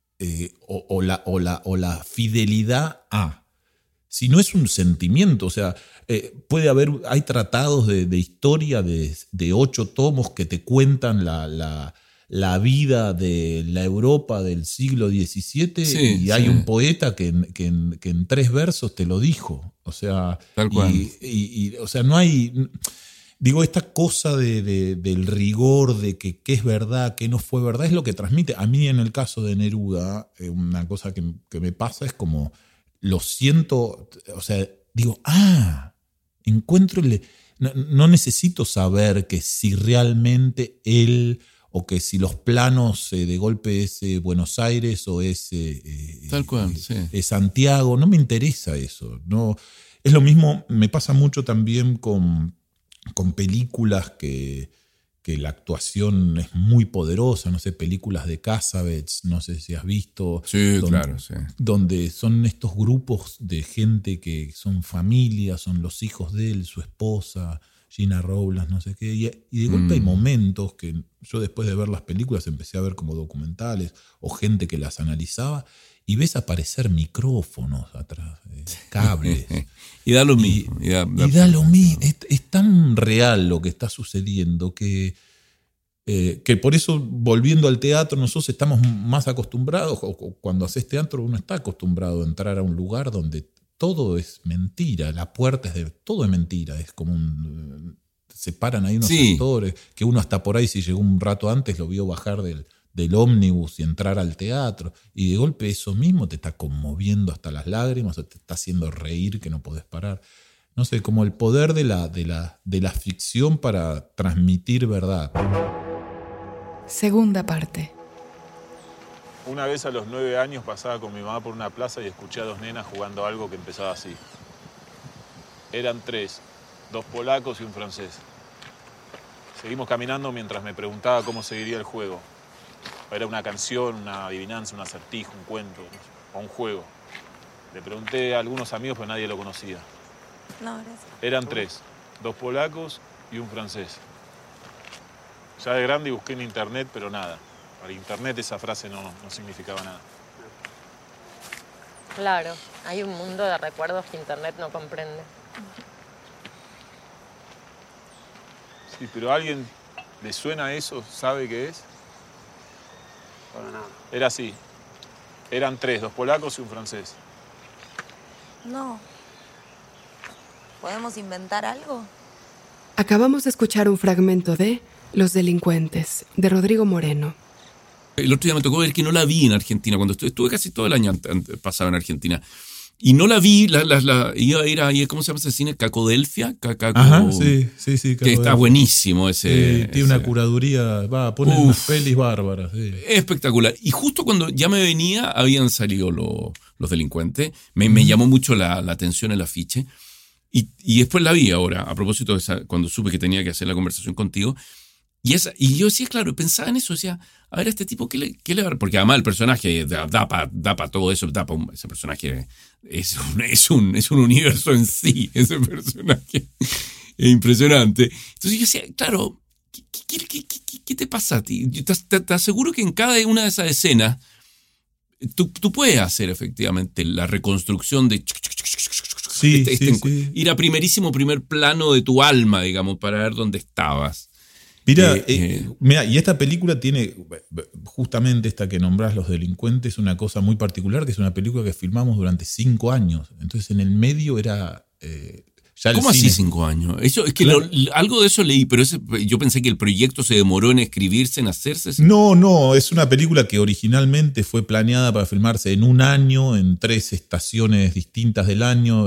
o la fidelidad a, sino es un sentimiento. O sea, hay tratados de historia de 8 tomos que te cuentan la vida de la Europa del siglo XVII, y hay un poeta que en 3 versos te lo dijo. O sea, tal cual. O sea, no hay... Digo, esta cosa del rigor, de qué es verdad, qué no fue verdad, es lo que transmite. A mí, en el caso de Neruda, una cosa que me pasa es como, lo siento, o sea, digo, encuentro... No necesito saber que si realmente él... o que si los planos de golpe es Buenos Aires o es tal cual, Santiago, no me interesa eso. No, es lo mismo, me pasa mucho también con películas que la actuación es muy poderosa, no sé, películas de Cassavetes, no sé si has visto. Sí, claro, sí. Donde son estos grupos de gente que son familias, son los hijos de él, su esposa, Gina Robles, no sé qué, y de golpe hay momentos que yo, después de ver las películas, empecé a ver como documentales o gente que las analizaba, y ves aparecer micrófonos atrás, cables. Y da lo mismo. Y da lo mismo. Es tan real lo que está sucediendo que por eso, volviendo al teatro, nosotros estamos más acostumbrados, o cuando haces teatro uno está acostumbrado a entrar a un lugar donde todo es mentira, la puerta todo es mentira, es como se paran ahí unos actores, que uno hasta por ahí, si llegó un rato antes, lo vio bajar del ómnibus y entrar al teatro, y de golpe eso mismo te está conmoviendo hasta las lágrimas, o te está haciendo reír que no podés parar. No sé, como el poder de la ficción para transmitir verdad. Segunda parte. Una vez a los 9 años pasaba con mi mamá por una plaza y escuché a 2 nenas jugando algo que empezaba así. Eran 3, 2 polacos y un francés. Seguimos caminando mientras me preguntaba cómo seguiría el juego. Era una canción, una adivinanza, un acertijo, un cuento o un juego. Le pregunté a algunos amigos, pero nadie lo conocía. No, gracias. Eran 3, 2 polacos y un francés. Ya de grande busqué en internet, pero nada. Para internet esa frase no significaba nada. Claro, hay un mundo de recuerdos que internet no comprende. Sí, pero ¿a alguien le suena eso? ¿Sabe qué es? Para nada. Era así. Eran 3, 2 polacos y un francés. No. ¿Podemos inventar algo? Acabamos de escuchar un fragmento de Los delincuentes, de Rodrigo Moreno. El otro día me tocó ver que no la vi en Argentina, cuando estuve casi todo el año pasado en Argentina. Y no la vi, iba a ir ahí, ¿cómo se llama ese cine? Cacodelfia. Ajá, sí. Que está buenísimo ese. Tiene una curaduría, ponen unas pelis bárbaras. Sí. Espectacular. Y justo cuando ya me venía, habían salido los delincuentes. Me llamó mucho la atención el afiche. Y después la vi ahora, a propósito de esa, cuando supe que tenía que hacer la conversación contigo. Y yo decía, claro, pensaba en eso, decía, a ver, este tipo, ¿qué le va a dar? Porque además el personaje da para todo eso, ese personaje es un universo en sí, ese personaje es impresionante. Entonces yo decía, claro, ¿qué te pasa a ti? Te aseguro que en cada una de esas escenas tú puedes hacer efectivamente la reconstrucción de... Sí. Ir a primer plano de tu alma, digamos, para ver dónde estabas. Mira, y esta película tiene, justamente esta que nombrás, Los Delincuentes, una cosa muy particular, que es una película que filmamos durante 5 años. Entonces en el medio era... ya ¿Cómo así 5 años? Eso, es que claro. Algo de eso leí, pero yo pensé que el proyecto se demoró en escribirse, en hacerse. No, es una película que originalmente fue planeada para filmarse en 1 año, en 3 estaciones distintas del año,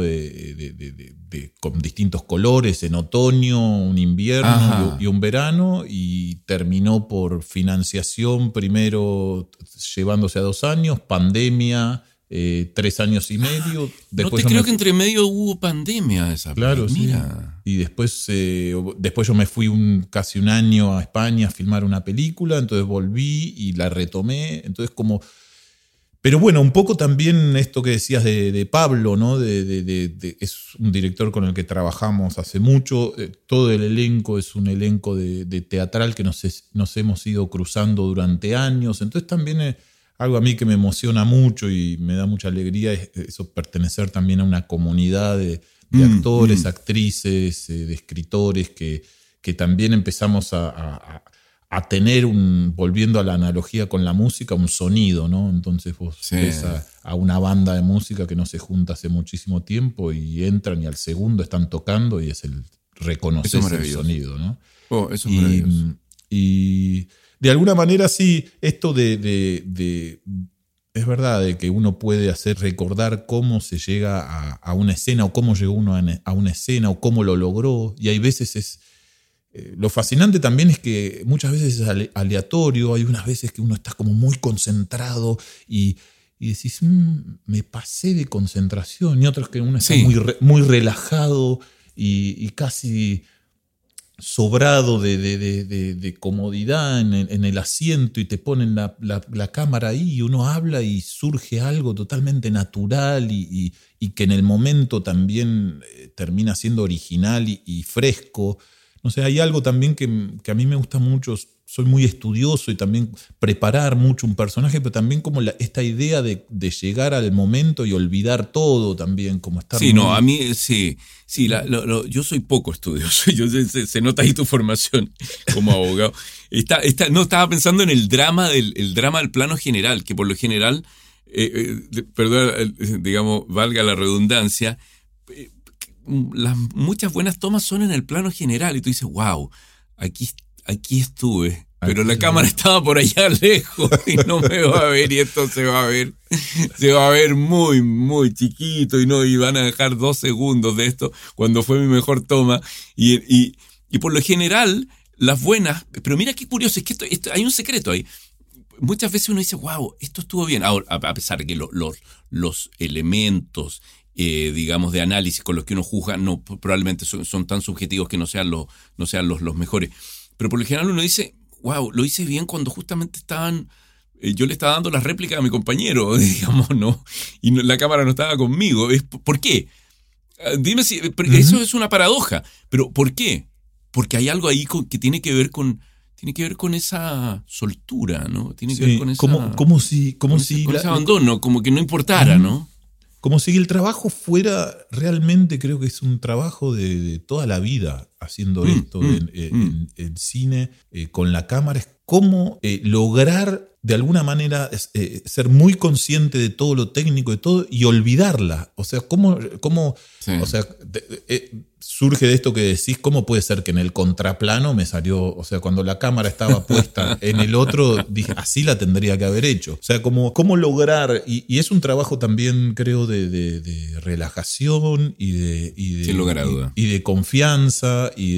con distintos colores, en otoño, un invierno y un verano, y terminó por financiación, primero llevándose a 2 años, pandemia... 3 años y medio. Después creo que entre medio hubo pandemia esa. Claro, mira. Sí. Y después yo me fui casi 1 año a España a filmar una película, entonces volví y la retomé. Entonces pero bueno, un poco también esto que decías de Pablo, ¿no? Es un director con el que trabajamos hace mucho. Todo el elenco es un elenco de teatral que nos hemos ido cruzando durante años. Entonces también algo a mí que me emociona mucho y me da mucha alegría es eso, pertenecer también a una comunidad de actores, actrices, de escritores que también empezamos a tener, volviendo a la analogía con la música, un sonido, ¿no? Entonces vos ves a una banda de música que no se junta hace muchísimo tiempo y entran y al segundo están tocando y es reconocer el sonido, ¿no? Eso es maravilloso. Y de alguna manera sí, esto es verdad, de que uno puede hacer recordar cómo se llega a una escena o cómo llegó uno a una escena o cómo lo logró. Y hay veces lo fascinante también es que muchas veces es aleatorio, hay unas veces que uno está como muy concentrado y decís, me pasé de concentración, y otras que uno está muy relajado y casi... sobrado de comodidad en el asiento y te ponen la cámara ahí y uno habla y surge algo totalmente natural y que en el momento también termina siendo original y fresco. No sé, hay algo también que a mí me gusta mucho. Soy muy estudioso y también preparar mucho un personaje, pero también como esta idea de llegar al momento y olvidar todo también, como estar... Sí, a mí sí, yo soy poco estudioso, se nota ahí tu formación como abogado. Estaba pensando en el drama del plano general, que por lo general, perdón, digamos, valga la redundancia, las muchas buenas tomas son en el plano general y tú dices, wow, aquí estuve, pero la cámara estaba por allá lejos y no me va a ver y esto se va a ver muy, muy chiquito y van a dejar 2 segundos de esto cuando fue mi mejor toma y por lo general las buenas, pero mira qué curioso, es que esto hay un secreto ahí. Muchas veces uno dice, wow, esto estuvo bien. Ahora, a pesar de que los elementos digamos de análisis con los que uno juzga probablemente son tan subjetivos que no sean los mejores. Pero por lo general uno dice, wow, lo hice bien cuando justamente yo le estaba dando las réplicas a mi compañero, digamos, ¿no? Y la cámara no estaba conmigo. ¿Por qué? Dime si... Eso es una paradoja. ¿Pero por qué? Porque hay algo ahí que tiene que ver con esa soltura, ¿no? Tiene que ver con esa... Como si ese abandono, como que no importara, ¿no? Como si el trabajo fuera realmente, creo que es un trabajo de toda la vida haciendo esto en cine, con la cámara. Es cómo lograr de alguna manera ser muy consciente de todo lo técnico, de todo, y olvidarla. O sea, cómo Sí. o sea, surge de esto que decís, ¿cómo puede ser que en el contraplano me salió, o sea, cuando la cámara estaba puesta en el otro, dije, así la tendría que haber hecho? O sea, cómo lograr, y es un trabajo también, creo, de relajación y de Sin lugar a duda. y de confianza y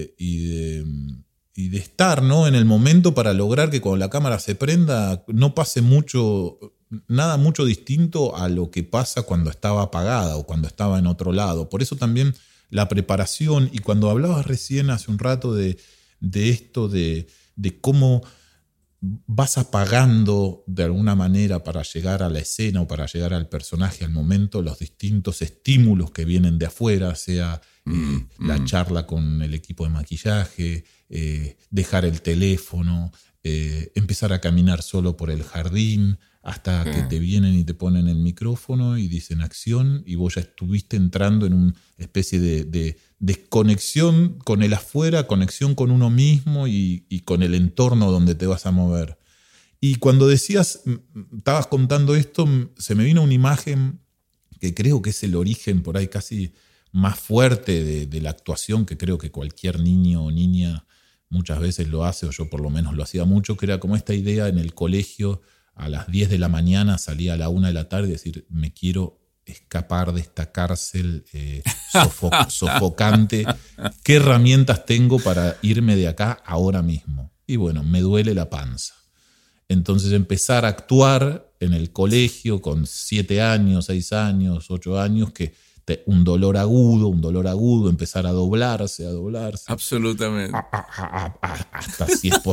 de estar, ¿no?, en el momento para lograr que cuando la cámara se prenda no pase nada mucho distinto a lo que pasa cuando estaba apagada o cuando estaba en otro lado. Por eso también la preparación, y cuando hablabas recién hace un rato de esto de cómo vas apagando de alguna manera para llegar a la escena o para llegar al personaje, al momento, los distintos estímulos que vienen de afuera, sea la charla con el equipo de maquillaje, dejar el teléfono, empezar a caminar solo por el jardín, hasta que te vienen y te ponen el micrófono y dicen acción, y vos ya estuviste entrando en una especie de desconexión con el afuera, conexión con uno mismo y con el entorno donde te vas a mover. Y cuando estabas contando esto, se me vino una imagen que creo que es el origen por ahí casi más fuerte de la actuación, que creo que cualquier niño o niña muchas veces lo hace, o yo por lo menos lo hacía mucho, que era como esta idea en el colegio: a las 10 de la mañana salía a la 1 de la tarde y decir, me quiero escapar de esta cárcel sofocante. ¿Qué herramientas tengo para irme de acá ahora mismo? Y bueno, me duele la panza. Entonces empezar a actuar en el colegio con 7 años, 6 años, 8 años, que un dolor agudo, empezar a doblarse. Absolutamente. Hasta si es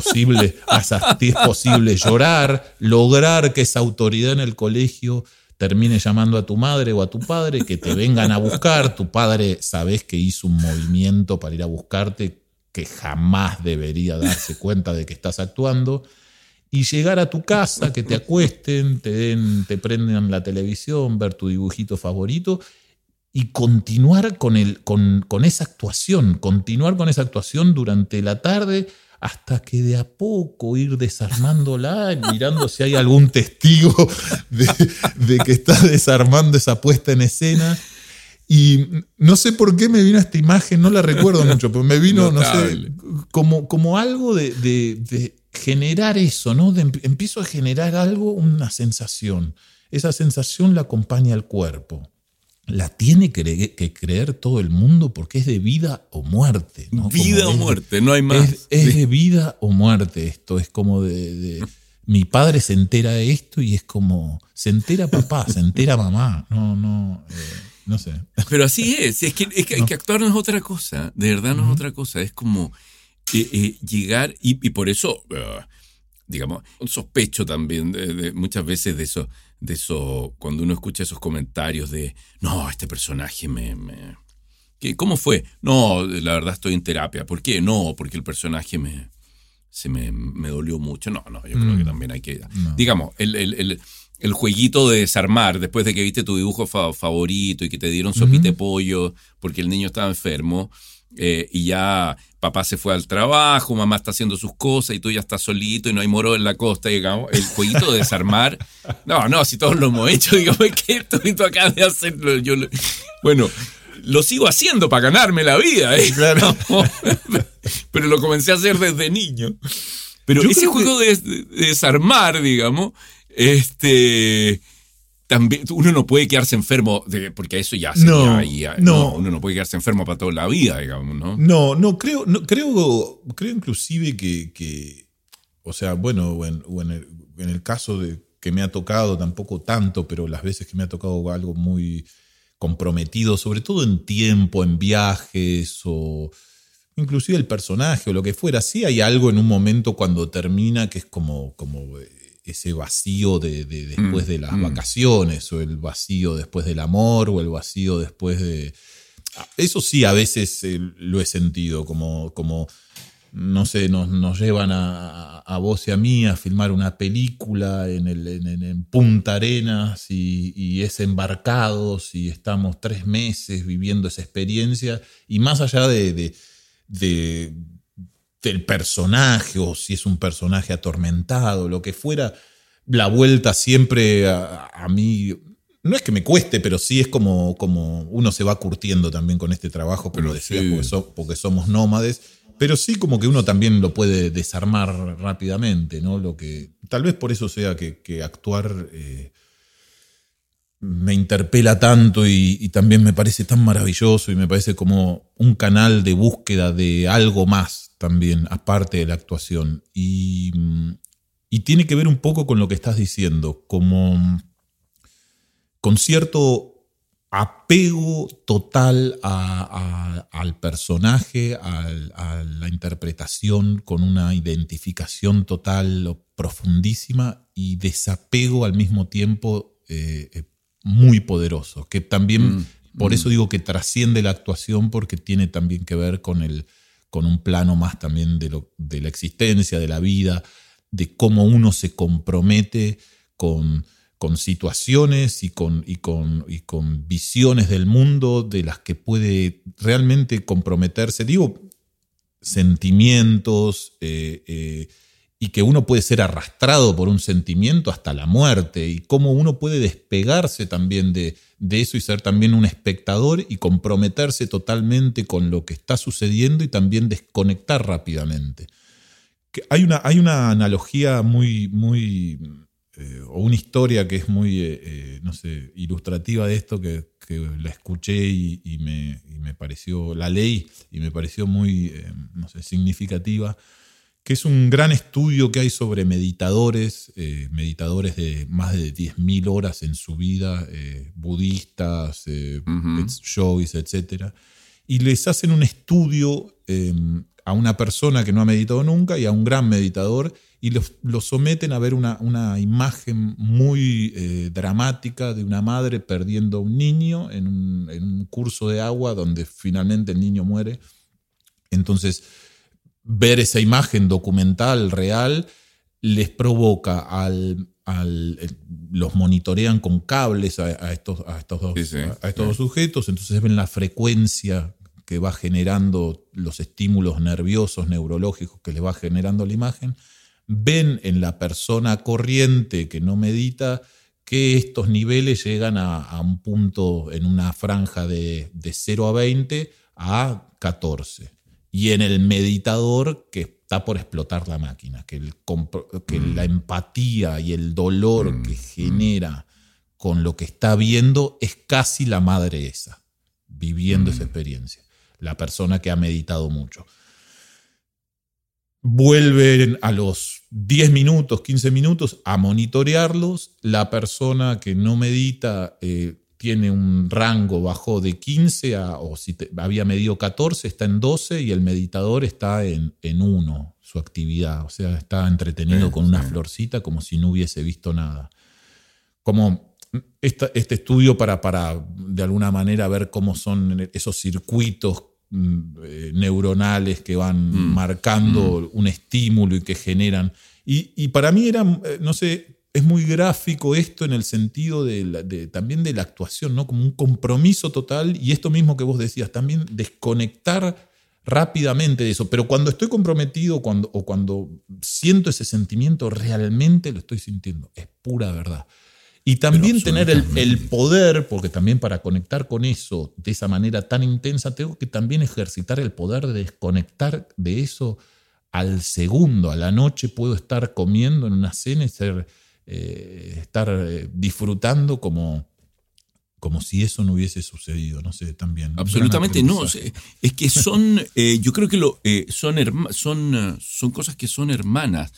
posible llorar, lograr que esa autoridad en el colegio termine llamando a tu madre o a tu padre, que te vengan a buscar. Tu padre, sabes que hizo un movimiento para ir a buscarte, que jamás debería darse cuenta de que estás actuando. Y llegar a tu casa, que te acuesten, te prendan la televisión, ver tu dibujito favorito, y continuar con esa actuación, durante la tarde, hasta que de a poco ir desarmándola, mirando si hay algún testigo de que estás desarmando esa puesta en escena. Y no sé por qué me vino esta imagen, no la recuerdo mucho, pero me vino, Notable. no sé, como algo de generar eso, ¿no? Empiezo a generar algo, una sensación. Esa sensación la acompaña el cuerpo. La tiene que creer todo el mundo, porque es de vida o muerte, ¿no? Vida o muerte, no hay más. Es de vida o muerte esto, es como mi padre se entera de esto y es como, se entera papá, se entera mamá, no sé. Pero así es que actuar no es otra cosa, de verdad no es otra cosa, es como llegar, y por eso, digamos, sospecho también de muchas veces de eso, cuando uno escucha esos comentarios de, no, este personaje ¿cómo fue? No, la verdad estoy en terapia. ¿Por qué? No, porque el personaje me dolió mucho. No, yo creo que también hay que... No. Digamos, el jueguito de desarmar, después de que viste tu dibujo favorito y que te dieron sopita de pollo porque el niño estaba enfermo, y ya papá se fue al trabajo, mamá está haciendo sus cosas y tú ya estás solito y no hay moro en la costa, digamos, el jueguito de desarmar, no, si todos lo hemos hecho, digamos, es que tú acabas de hacerlo, bueno, lo sigo haciendo para ganarme la vida, claro. Pero lo comencé a hacer desde niño. Pero ese juego de desarmar, digamos, también uno no puede quedarse enfermo, porque eso ya sería uno no puede quedarse enfermo para toda la vida, digamos, ¿no? No, creo inclusive que o sea, bueno, en el caso de que me ha tocado, tampoco tanto, pero las veces que me ha tocado algo muy comprometido, sobre todo en tiempo, en viajes, o inclusive el personaje o lo que fuera, sí hay algo en un momento cuando termina que es como ese vacío de después de las vacaciones, o el vacío después del amor, o el vacío después de... Eso sí, a veces lo he sentido, como no sé, nos llevan a vos y a mí a filmar una película en Punta Arenas y es embarcados y estamos 3 meses viviendo esa experiencia, y más allá de del personaje, o si es un personaje atormentado, lo que fuera, la vuelta siempre a mí, no es que me cueste, pero sí es como uno se va curtiendo también con este trabajo, como decías, porque somos nómades, pero sí como que uno también lo puede desarmar rápidamente, ¿no? Lo que tal vez por eso sea que actuar me interpela tanto y también me parece tan maravilloso y me parece como un canal de búsqueda de algo más también, aparte de la actuación. Y tiene que ver un poco con lo que estás diciendo, como con cierto apego total al personaje, a la interpretación, con una identificación total, profundísima, y desapego al mismo tiempo muy poderoso, que también, por eso digo que trasciende la actuación, porque tiene también que ver con un plano más también de la existencia, de la vida, de cómo uno se compromete con situaciones y con visiones del mundo de las que puede realmente comprometerse. Digo, sentimientos, y que uno puede ser arrastrado por un sentimiento hasta la muerte, y cómo uno puede despegarse también de eso y ser también un espectador y comprometerse totalmente con lo que está sucediendo y también desconectar rápidamente. Hay una analogía muy o una historia que es muy, no sé, ilustrativa de esto, que la escuché y me pareció, la leí y me pareció muy, no sé, significativa, que es un gran estudio que hay sobre meditadores de más de 10.000 horas en su vida, budistas, yogis, etc. Y les hacen un estudio a una persona que no ha meditado nunca y a un gran meditador, y los someten a ver una imagen muy dramática de una madre perdiendo a un niño en un curso de agua donde finalmente el niño muere. Entonces, ver esa imagen documental, real, les provoca los monitorean con cables a estos dos sujetos, entonces ven la frecuencia que va generando los estímulos nerviosos, neurológicos que les va generando la imagen. Ven en la persona corriente que no medita que estos niveles llegan a un punto en una franja de 0 a 20 a 14. Y en el meditador que está por explotar la máquina, que la empatía y el dolor que genera con lo que está viendo es casi la madre esa, viviendo esa experiencia, la persona que ha meditado mucho. Vuelven a los 10 minutos, 15 minutos a monitorearlos. La persona que no medita tiene un rango, bajó de 15 o si había medido 14, está en 12, y el meditador está en 1, su actividad. O sea, está entretenido con una florcita como si no hubiese visto nada. Como este estudio para de alguna manera ver cómo son esos circuitos neuronales que van marcando un estímulo y que generan. Y para mí era, no sé, es muy gráfico esto en el sentido también de la actuación, ¿no? Como un compromiso total, y esto mismo que vos decías, también desconectar rápidamente de eso. Pero cuando estoy comprometido cuando siento ese sentimiento, realmente lo estoy sintiendo. Es pura verdad. Y también tener el poder, porque también para conectar con eso de esa manera tan intensa, tengo que también ejercitar el poder de desconectar de eso al segundo. A la noche puedo estar comiendo en una cena y estar disfrutando como si eso no hubiese sucedido. No sé, también. Absolutamente no. Es que son, yo creo que son cosas que son hermanas.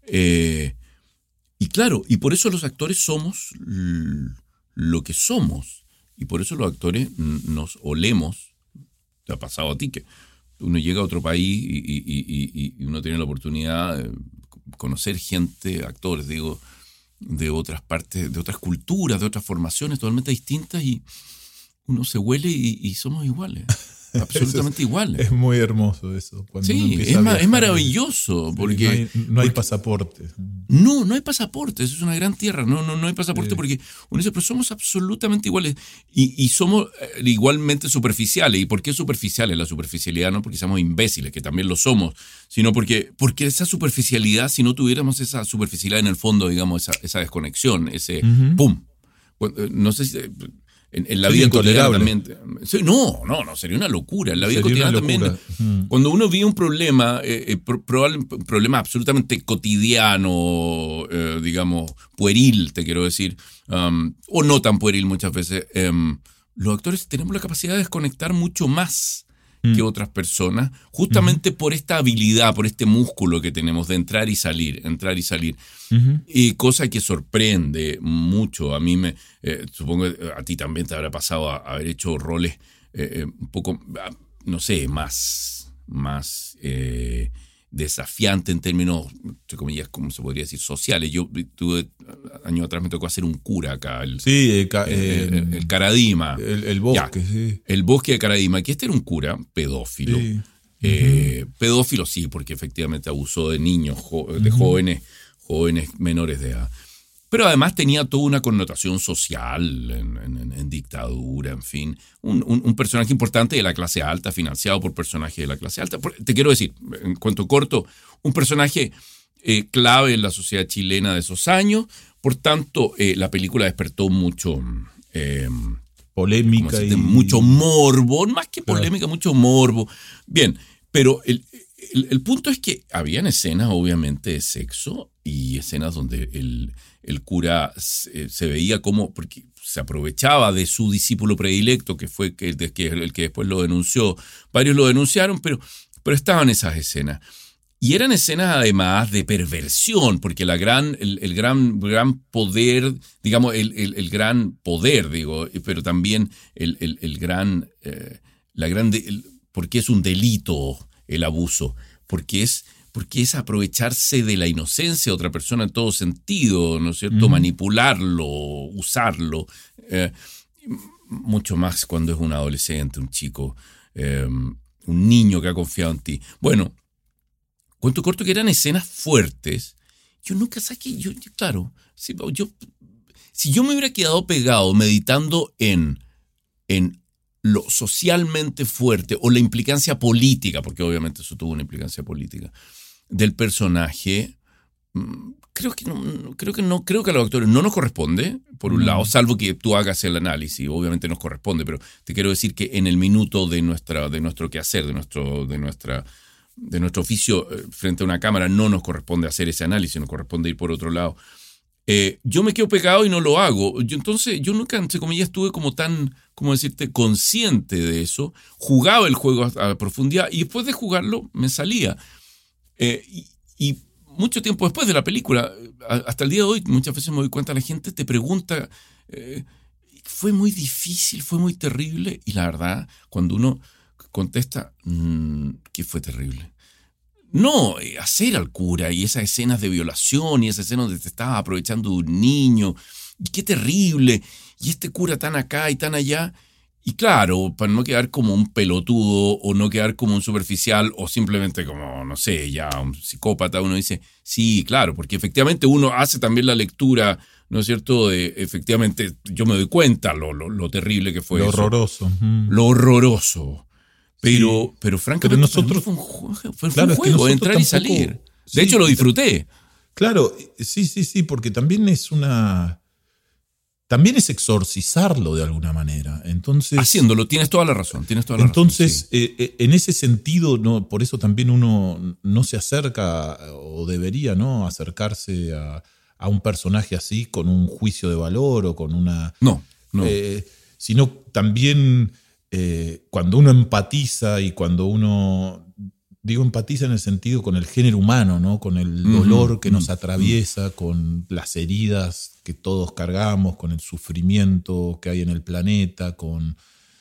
Y claro, y por eso los actores somos lo que somos. Y por eso los actores nos olemos. Te ha pasado a ti que uno llega a otro país y uno tiene la oportunidad de conocer gente, actores, digo, de otras partes, de otras culturas, de otras formaciones totalmente distintas, y uno se huele y somos iguales. absolutamente iguales. Es muy hermoso eso. Sí, es maravilloso, porque no hay pasaporte. No hay pasaporte, eso es una gran tierra, no hay pasaporte porque uno dice, pero somos absolutamente iguales y somos igualmente superficiales. ¿Y por qué superficiales? La superficialidad no porque seamos imbéciles, que también lo somos, sino porque esa superficialidad, si no tuviéramos esa superficialidad en el fondo, digamos, esa desconexión, ese pum. No sé si... En la vida cotidiana también. No, sería una locura. En la vida cotidiana también. Cuando uno vive un problema, un problema absolutamente cotidiano, digamos, pueril, te quiero decir, o no tan pueril muchas veces, los actores tenemos la capacidad de desconectar mucho más que otras personas, justamente por esta habilidad, por este músculo que tenemos de entrar y salir. Y cosa que sorprende mucho. A mí supongo que a ti también te habrá pasado haber hecho roles un poco, no sé, más desafiante en términos, entre comillas, ¿cómo se podría decir? Sociales. Yo tuve, años atrás me tocó hacer un cura acá. El Caradima. El bosque, sí. El bosque de Caradima, que este era un cura pedófilo. Sí. Pedófilo sí, porque efectivamente abusó de niños, de jóvenes menores de edad. Pero además tenía toda una connotación social en dictadura, en fin. Un personaje importante de la clase alta, financiado por personajes de la clase alta. Te quiero decir, en cuanto corto, un personaje clave en la sociedad chilena de esos años. Por tanto, la película despertó mucho... polémica y... mucho morbo, más que polémica, mucho morbo. Bien, pero el punto es que habían escenas, obviamente, de sexo y escenas donde el cura se veía como, porque se aprovechaba de su discípulo predilecto, que fue el que después lo denunció. Varios lo denunciaron, pero estaban esas escenas. Y eran escenas además de perversión, porque el gran poder, digamos, el gran poder, digo, pero también porque es un delito el abuso, porque es aprovecharse de la inocencia de otra persona en todo sentido, ¿no es cierto? Manipularlo, usarlo, mucho más cuando es un adolescente, un chico, un niño que ha confiado en ti. Bueno, cuento corto que eran escenas fuertes. Yo nunca saqué, claro, si yo me hubiera quedado pegado meditando en lo socialmente fuerte o la implicancia política, porque obviamente eso tuvo una implicancia política, del personaje, creo que a los actores no nos corresponde, por un lado, salvo que tú hagas el análisis, obviamente nos corresponde, pero te quiero decir que en el minuto de nuestro quehacer, de nuestro oficio frente a una cámara, no nos corresponde hacer ese análisis, nos corresponde ir por otro lado. Yo me quedo pegado y no lo hago. Entonces, yo nunca, entre comillas, estuve como tan, ¿cómo decirte?, consciente de eso. Jugaba el juego a profundidad y después de jugarlo me salía. Y mucho tiempo después de la película, hasta el día de hoy, muchas veces me doy cuenta, la gente te pregunta, fue muy difícil, fue muy terrible. Y la verdad, cuando uno contesta, que fue terrible. No, hacer al cura y esas escenas de violación y esas escenas donde te estabas aprovechando de un niño, y qué terrible, y este cura tan acá y tan allá. Y claro, para no quedar como un pelotudo o no quedar como un superficial o simplemente como, no sé, ya un psicópata, uno dice, sí, claro, porque efectivamente uno hace también la lectura, ¿no es cierto? Efectivamente, yo me doy cuenta lo terrible que fue lo eso. Horroroso. Lo horroroso. Pero francamente, nosotros, fue un juego, entrar y salir. De hecho, lo disfruté. Claro, sí, porque también es exorcizarlo de alguna manera. Entonces, haciéndolo, tienes toda la razón. Entonces, sí. En ese sentido, por eso también uno no se acerca, o debería no acercarse a un personaje así con un juicio de valor o con una... No. Sino también... cuando uno empatiza y cuando uno, digo empatiza en el sentido con el género humano, ¿no? Con el dolor que nos atraviesa, con las heridas que todos cargamos, con el sufrimiento que hay en el planeta, con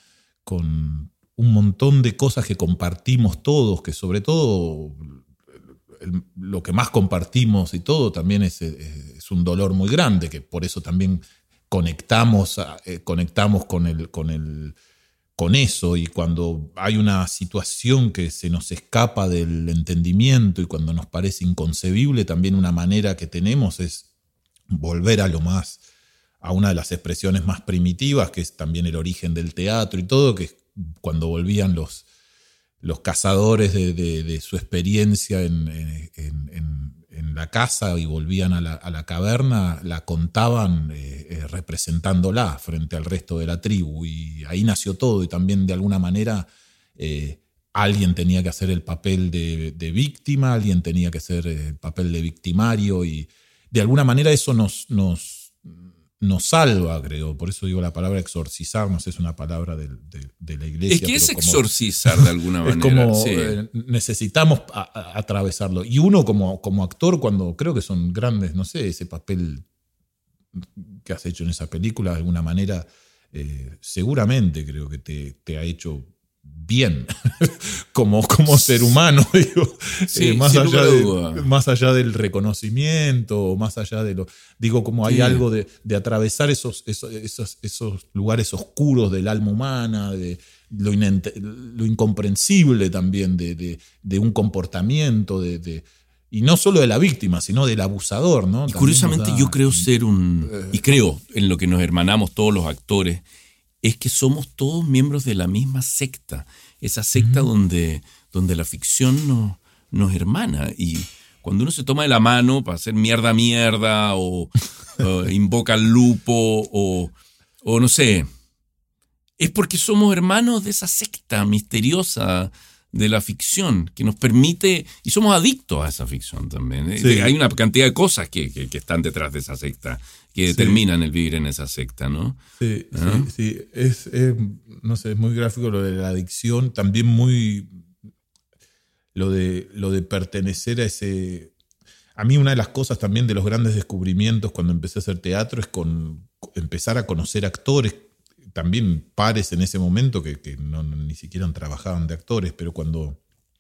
un montón de cosas que compartimos todos, que sobre todo lo que más compartimos y todo también es un dolor muy grande, que por eso también conectamos con con eso, y cuando hay una situación que se nos escapa del entendimiento y cuando nos parece inconcebible, también una manera que tenemos es volver a una de las expresiones más primitivas, que es también el origen del teatro y todo, que es cuando volvían los cazadores de su experiencia en la casa y volvían a la caverna, la contaban representándola frente al resto de la tribu, y ahí nació todo. Y también de alguna manera alguien tenía que hacer el papel de víctima, alguien tenía que hacer el papel de victimario, y de alguna manera eso nos salva, creo. Por eso digo la palabra exorcizar, no sé, es una palabra de la iglesia. Es que es exorcizar de alguna manera. Es como sí. Necesitamos atravesarlo. Y uno como actor, cuando creo que son grandes, no sé, ese papel que has hecho en esa película, de alguna manera, seguramente creo que te ha hecho bien como ser humano, digo, sí, más allá del reconocimiento, más allá de lo, digo, como hay algo de atravesar esos lugares oscuros del alma humana, de lo incomprensible también de un comportamiento, y no solo de la víctima, sino del abusador, ¿no? Y curiosamente yo creo y creo en lo que nos hermanamos todos los actores, es que somos todos miembros de la misma secta, esa secta donde la ficción nos hermana. Y cuando uno se toma de la mano para hacer mierda o invoca al lupo o no sé, es porque somos hermanos de esa secta misteriosa de la ficción que nos permite, y somos adictos a esa ficción también. Sí. Hay una cantidad de cosas que están detrás de esa secta, que determinan el vivir en esa secta, ¿no? Sí, ¿no? Sí. Es, no sé, es muy gráfico lo de la adicción, también muy lo de pertenecer a ese... A mí una de las cosas también de los grandes descubrimientos cuando empecé a hacer teatro es empezar a conocer actores, también pares en ese momento que ni siquiera trabajaban de actores, pero o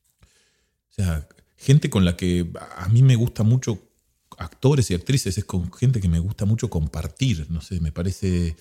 sea, gente con la que a mí me gusta mucho, actores y actrices, es con gente que me gusta mucho compartir, no sé, me parece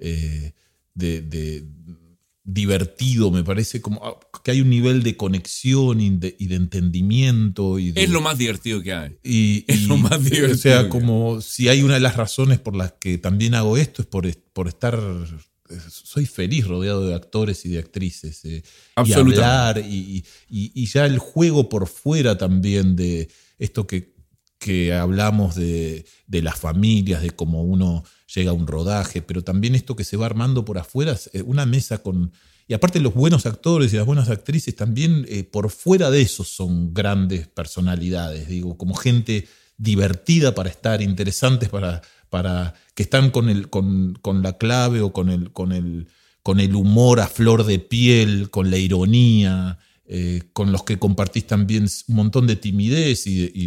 divertido, me parece como que hay un nivel de conexión y de entendimiento. Es lo más divertido que hay. Es lo más divertido. O sea, como si hay una de las razones por las que también hago esto es por estar... Soy feliz rodeado de actores y de actrices, y hablar y ya el juego por fuera también de esto que hablamos de las familias, de cómo uno llega a un rodaje, pero también esto que se va armando por afuera, una mesa y aparte los buenos actores y las buenas actrices también por fuera de eso son grandes personalidades, digo, como gente divertida para estar, interesantes para que están con la clave o con el humor a flor de piel, con la ironía, con los que compartís también un montón de timidez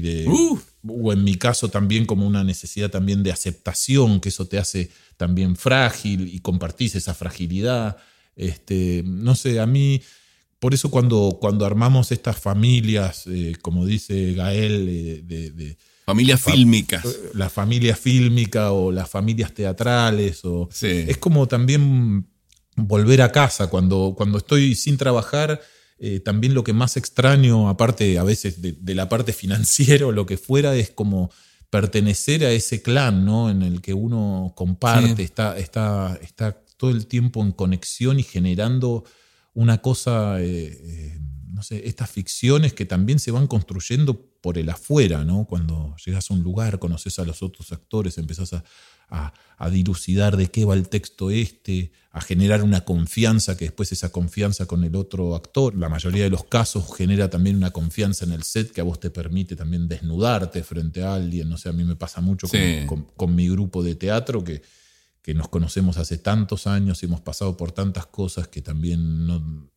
o en mi caso también como una necesidad también de aceptación, que eso te hace también frágil y compartís esa fragilidad. No sé, a mí, por eso cuando armamos estas familias, como dice Gael, familias fílmicas. La familia fílmica o las familias teatrales. Sí. Es como también volver a casa. Cuando estoy sin trabajar, también lo que más extraño, aparte a veces de la parte financiera o lo que fuera, es como pertenecer a ese clan, ¿no? En el que uno comparte, está todo el tiempo en conexión y generando una cosa... no sé, estas ficciones que también se van construyendo por el afuera, ¿no? Cuando llegas a un lugar, conoces a los otros actores, empezás a dilucidar de qué va el texto a generar una confianza, que después esa confianza con el otro actor, la mayoría de los casos genera también una confianza en el set que a vos te permite también desnudarte frente a alguien. No sé, a mí me pasa mucho con mi grupo de teatro que nos conocemos hace tantos años y hemos pasado por tantas cosas que también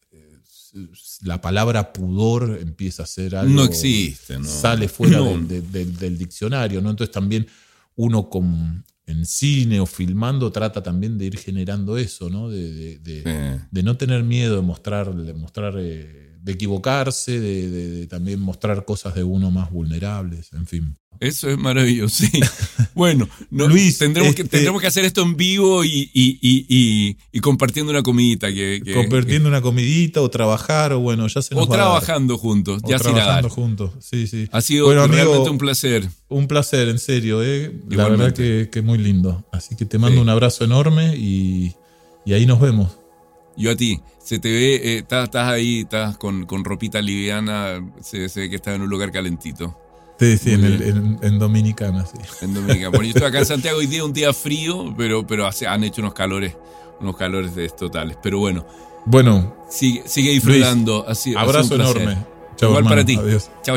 la palabra pudor empieza a ser algo... No existe, ¿no? Sale fuera del diccionario, ¿no? Entonces también uno en cine o filmando trata también de ir generando eso, ¿no? De no tener miedo de mostrar de equivocarse, de también mostrar cosas de uno más vulnerables, en fin. Eso es maravilloso, sí. Bueno, Luis, tendremos que hacer esto en vivo y compartiendo una comidita. Compartiendo una comidita o trabajar o bueno, ya se nos va trabajando juntos, ya se irá a dar. Trabajando juntos, sí. Ha sido realmente un placer. Un placer, en serio, La Igualmente. verdad que muy lindo. Así que te mando un abrazo enorme y ahí nos vemos. Yo a ti, se te ve, estás ahí, estás con ropita liviana, se ve que estás en un lugar calentito. Sí, en Dominicana, sí. En Dominicana. Bueno, yo estoy acá en Santiago hoy día, un día frío, pero han hecho unos calores totales. Pero bueno, sigue disfrutando. Luis, abrazo enorme. Chao, igual hermano, para ti. Adiós. Chao.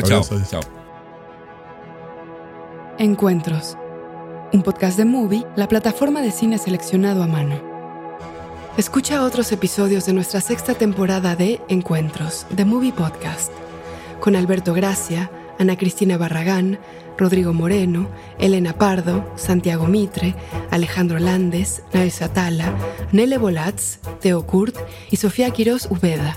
Encuentros. Un podcast de Movie, la plataforma de cine seleccionado a mano. Escucha otros episodios de nuestra 6ª temporada de Encuentros, The Movie Podcast, con Alberto Gracia, Ana Cristina Barragán, Rodrigo Moreno, Elena Pardo, Santiago Mitre, Alejandro Landes, Nael Satala, Nele Bolatz, Teo Kurt y Sofía Quirós Ubeda.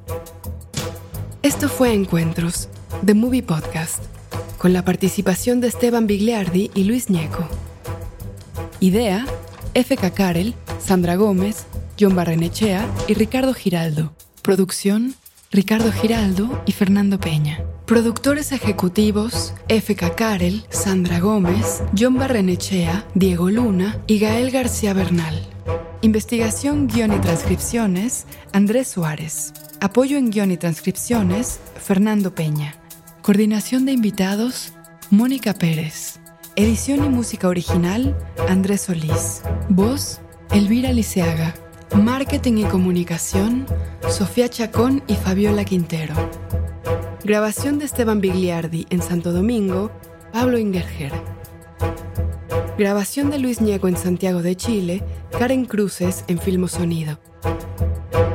Esto fue Encuentros, The Movie Podcast, con la participación de Esteban Bigliardi y Luis Ñeco. Idea, F.K. Karel, Sandra Gómez, John Barrenechea y Ricardo Giraldo. Producción, Ricardo Giraldo y Fernando Peña. Productores ejecutivos, F.K. Karel, Sandra Gómez, John Barrenechea, Diego Luna y Gael García Bernal. Investigación, guión y transcripciones, Andrés Suárez. Apoyo en guión y transcripciones, Fernando Peña. Coordinación de invitados, Mónica Pérez. Edición y música original, Andrés Solís. Voz, Elvira Liceaga. Marketing y comunicación, Sofía Chacón y Fabiola Quintero. Grabación de Esteban Bigliardi en Santo Domingo, Pablo Ingerger. Grabación de Luis Ñeco en Santiago de Chile, Karen Cruces en Filmosonido.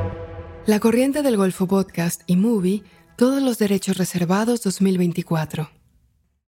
La Corriente del Golfo Podcast y Movie, todos los derechos reservados 2024.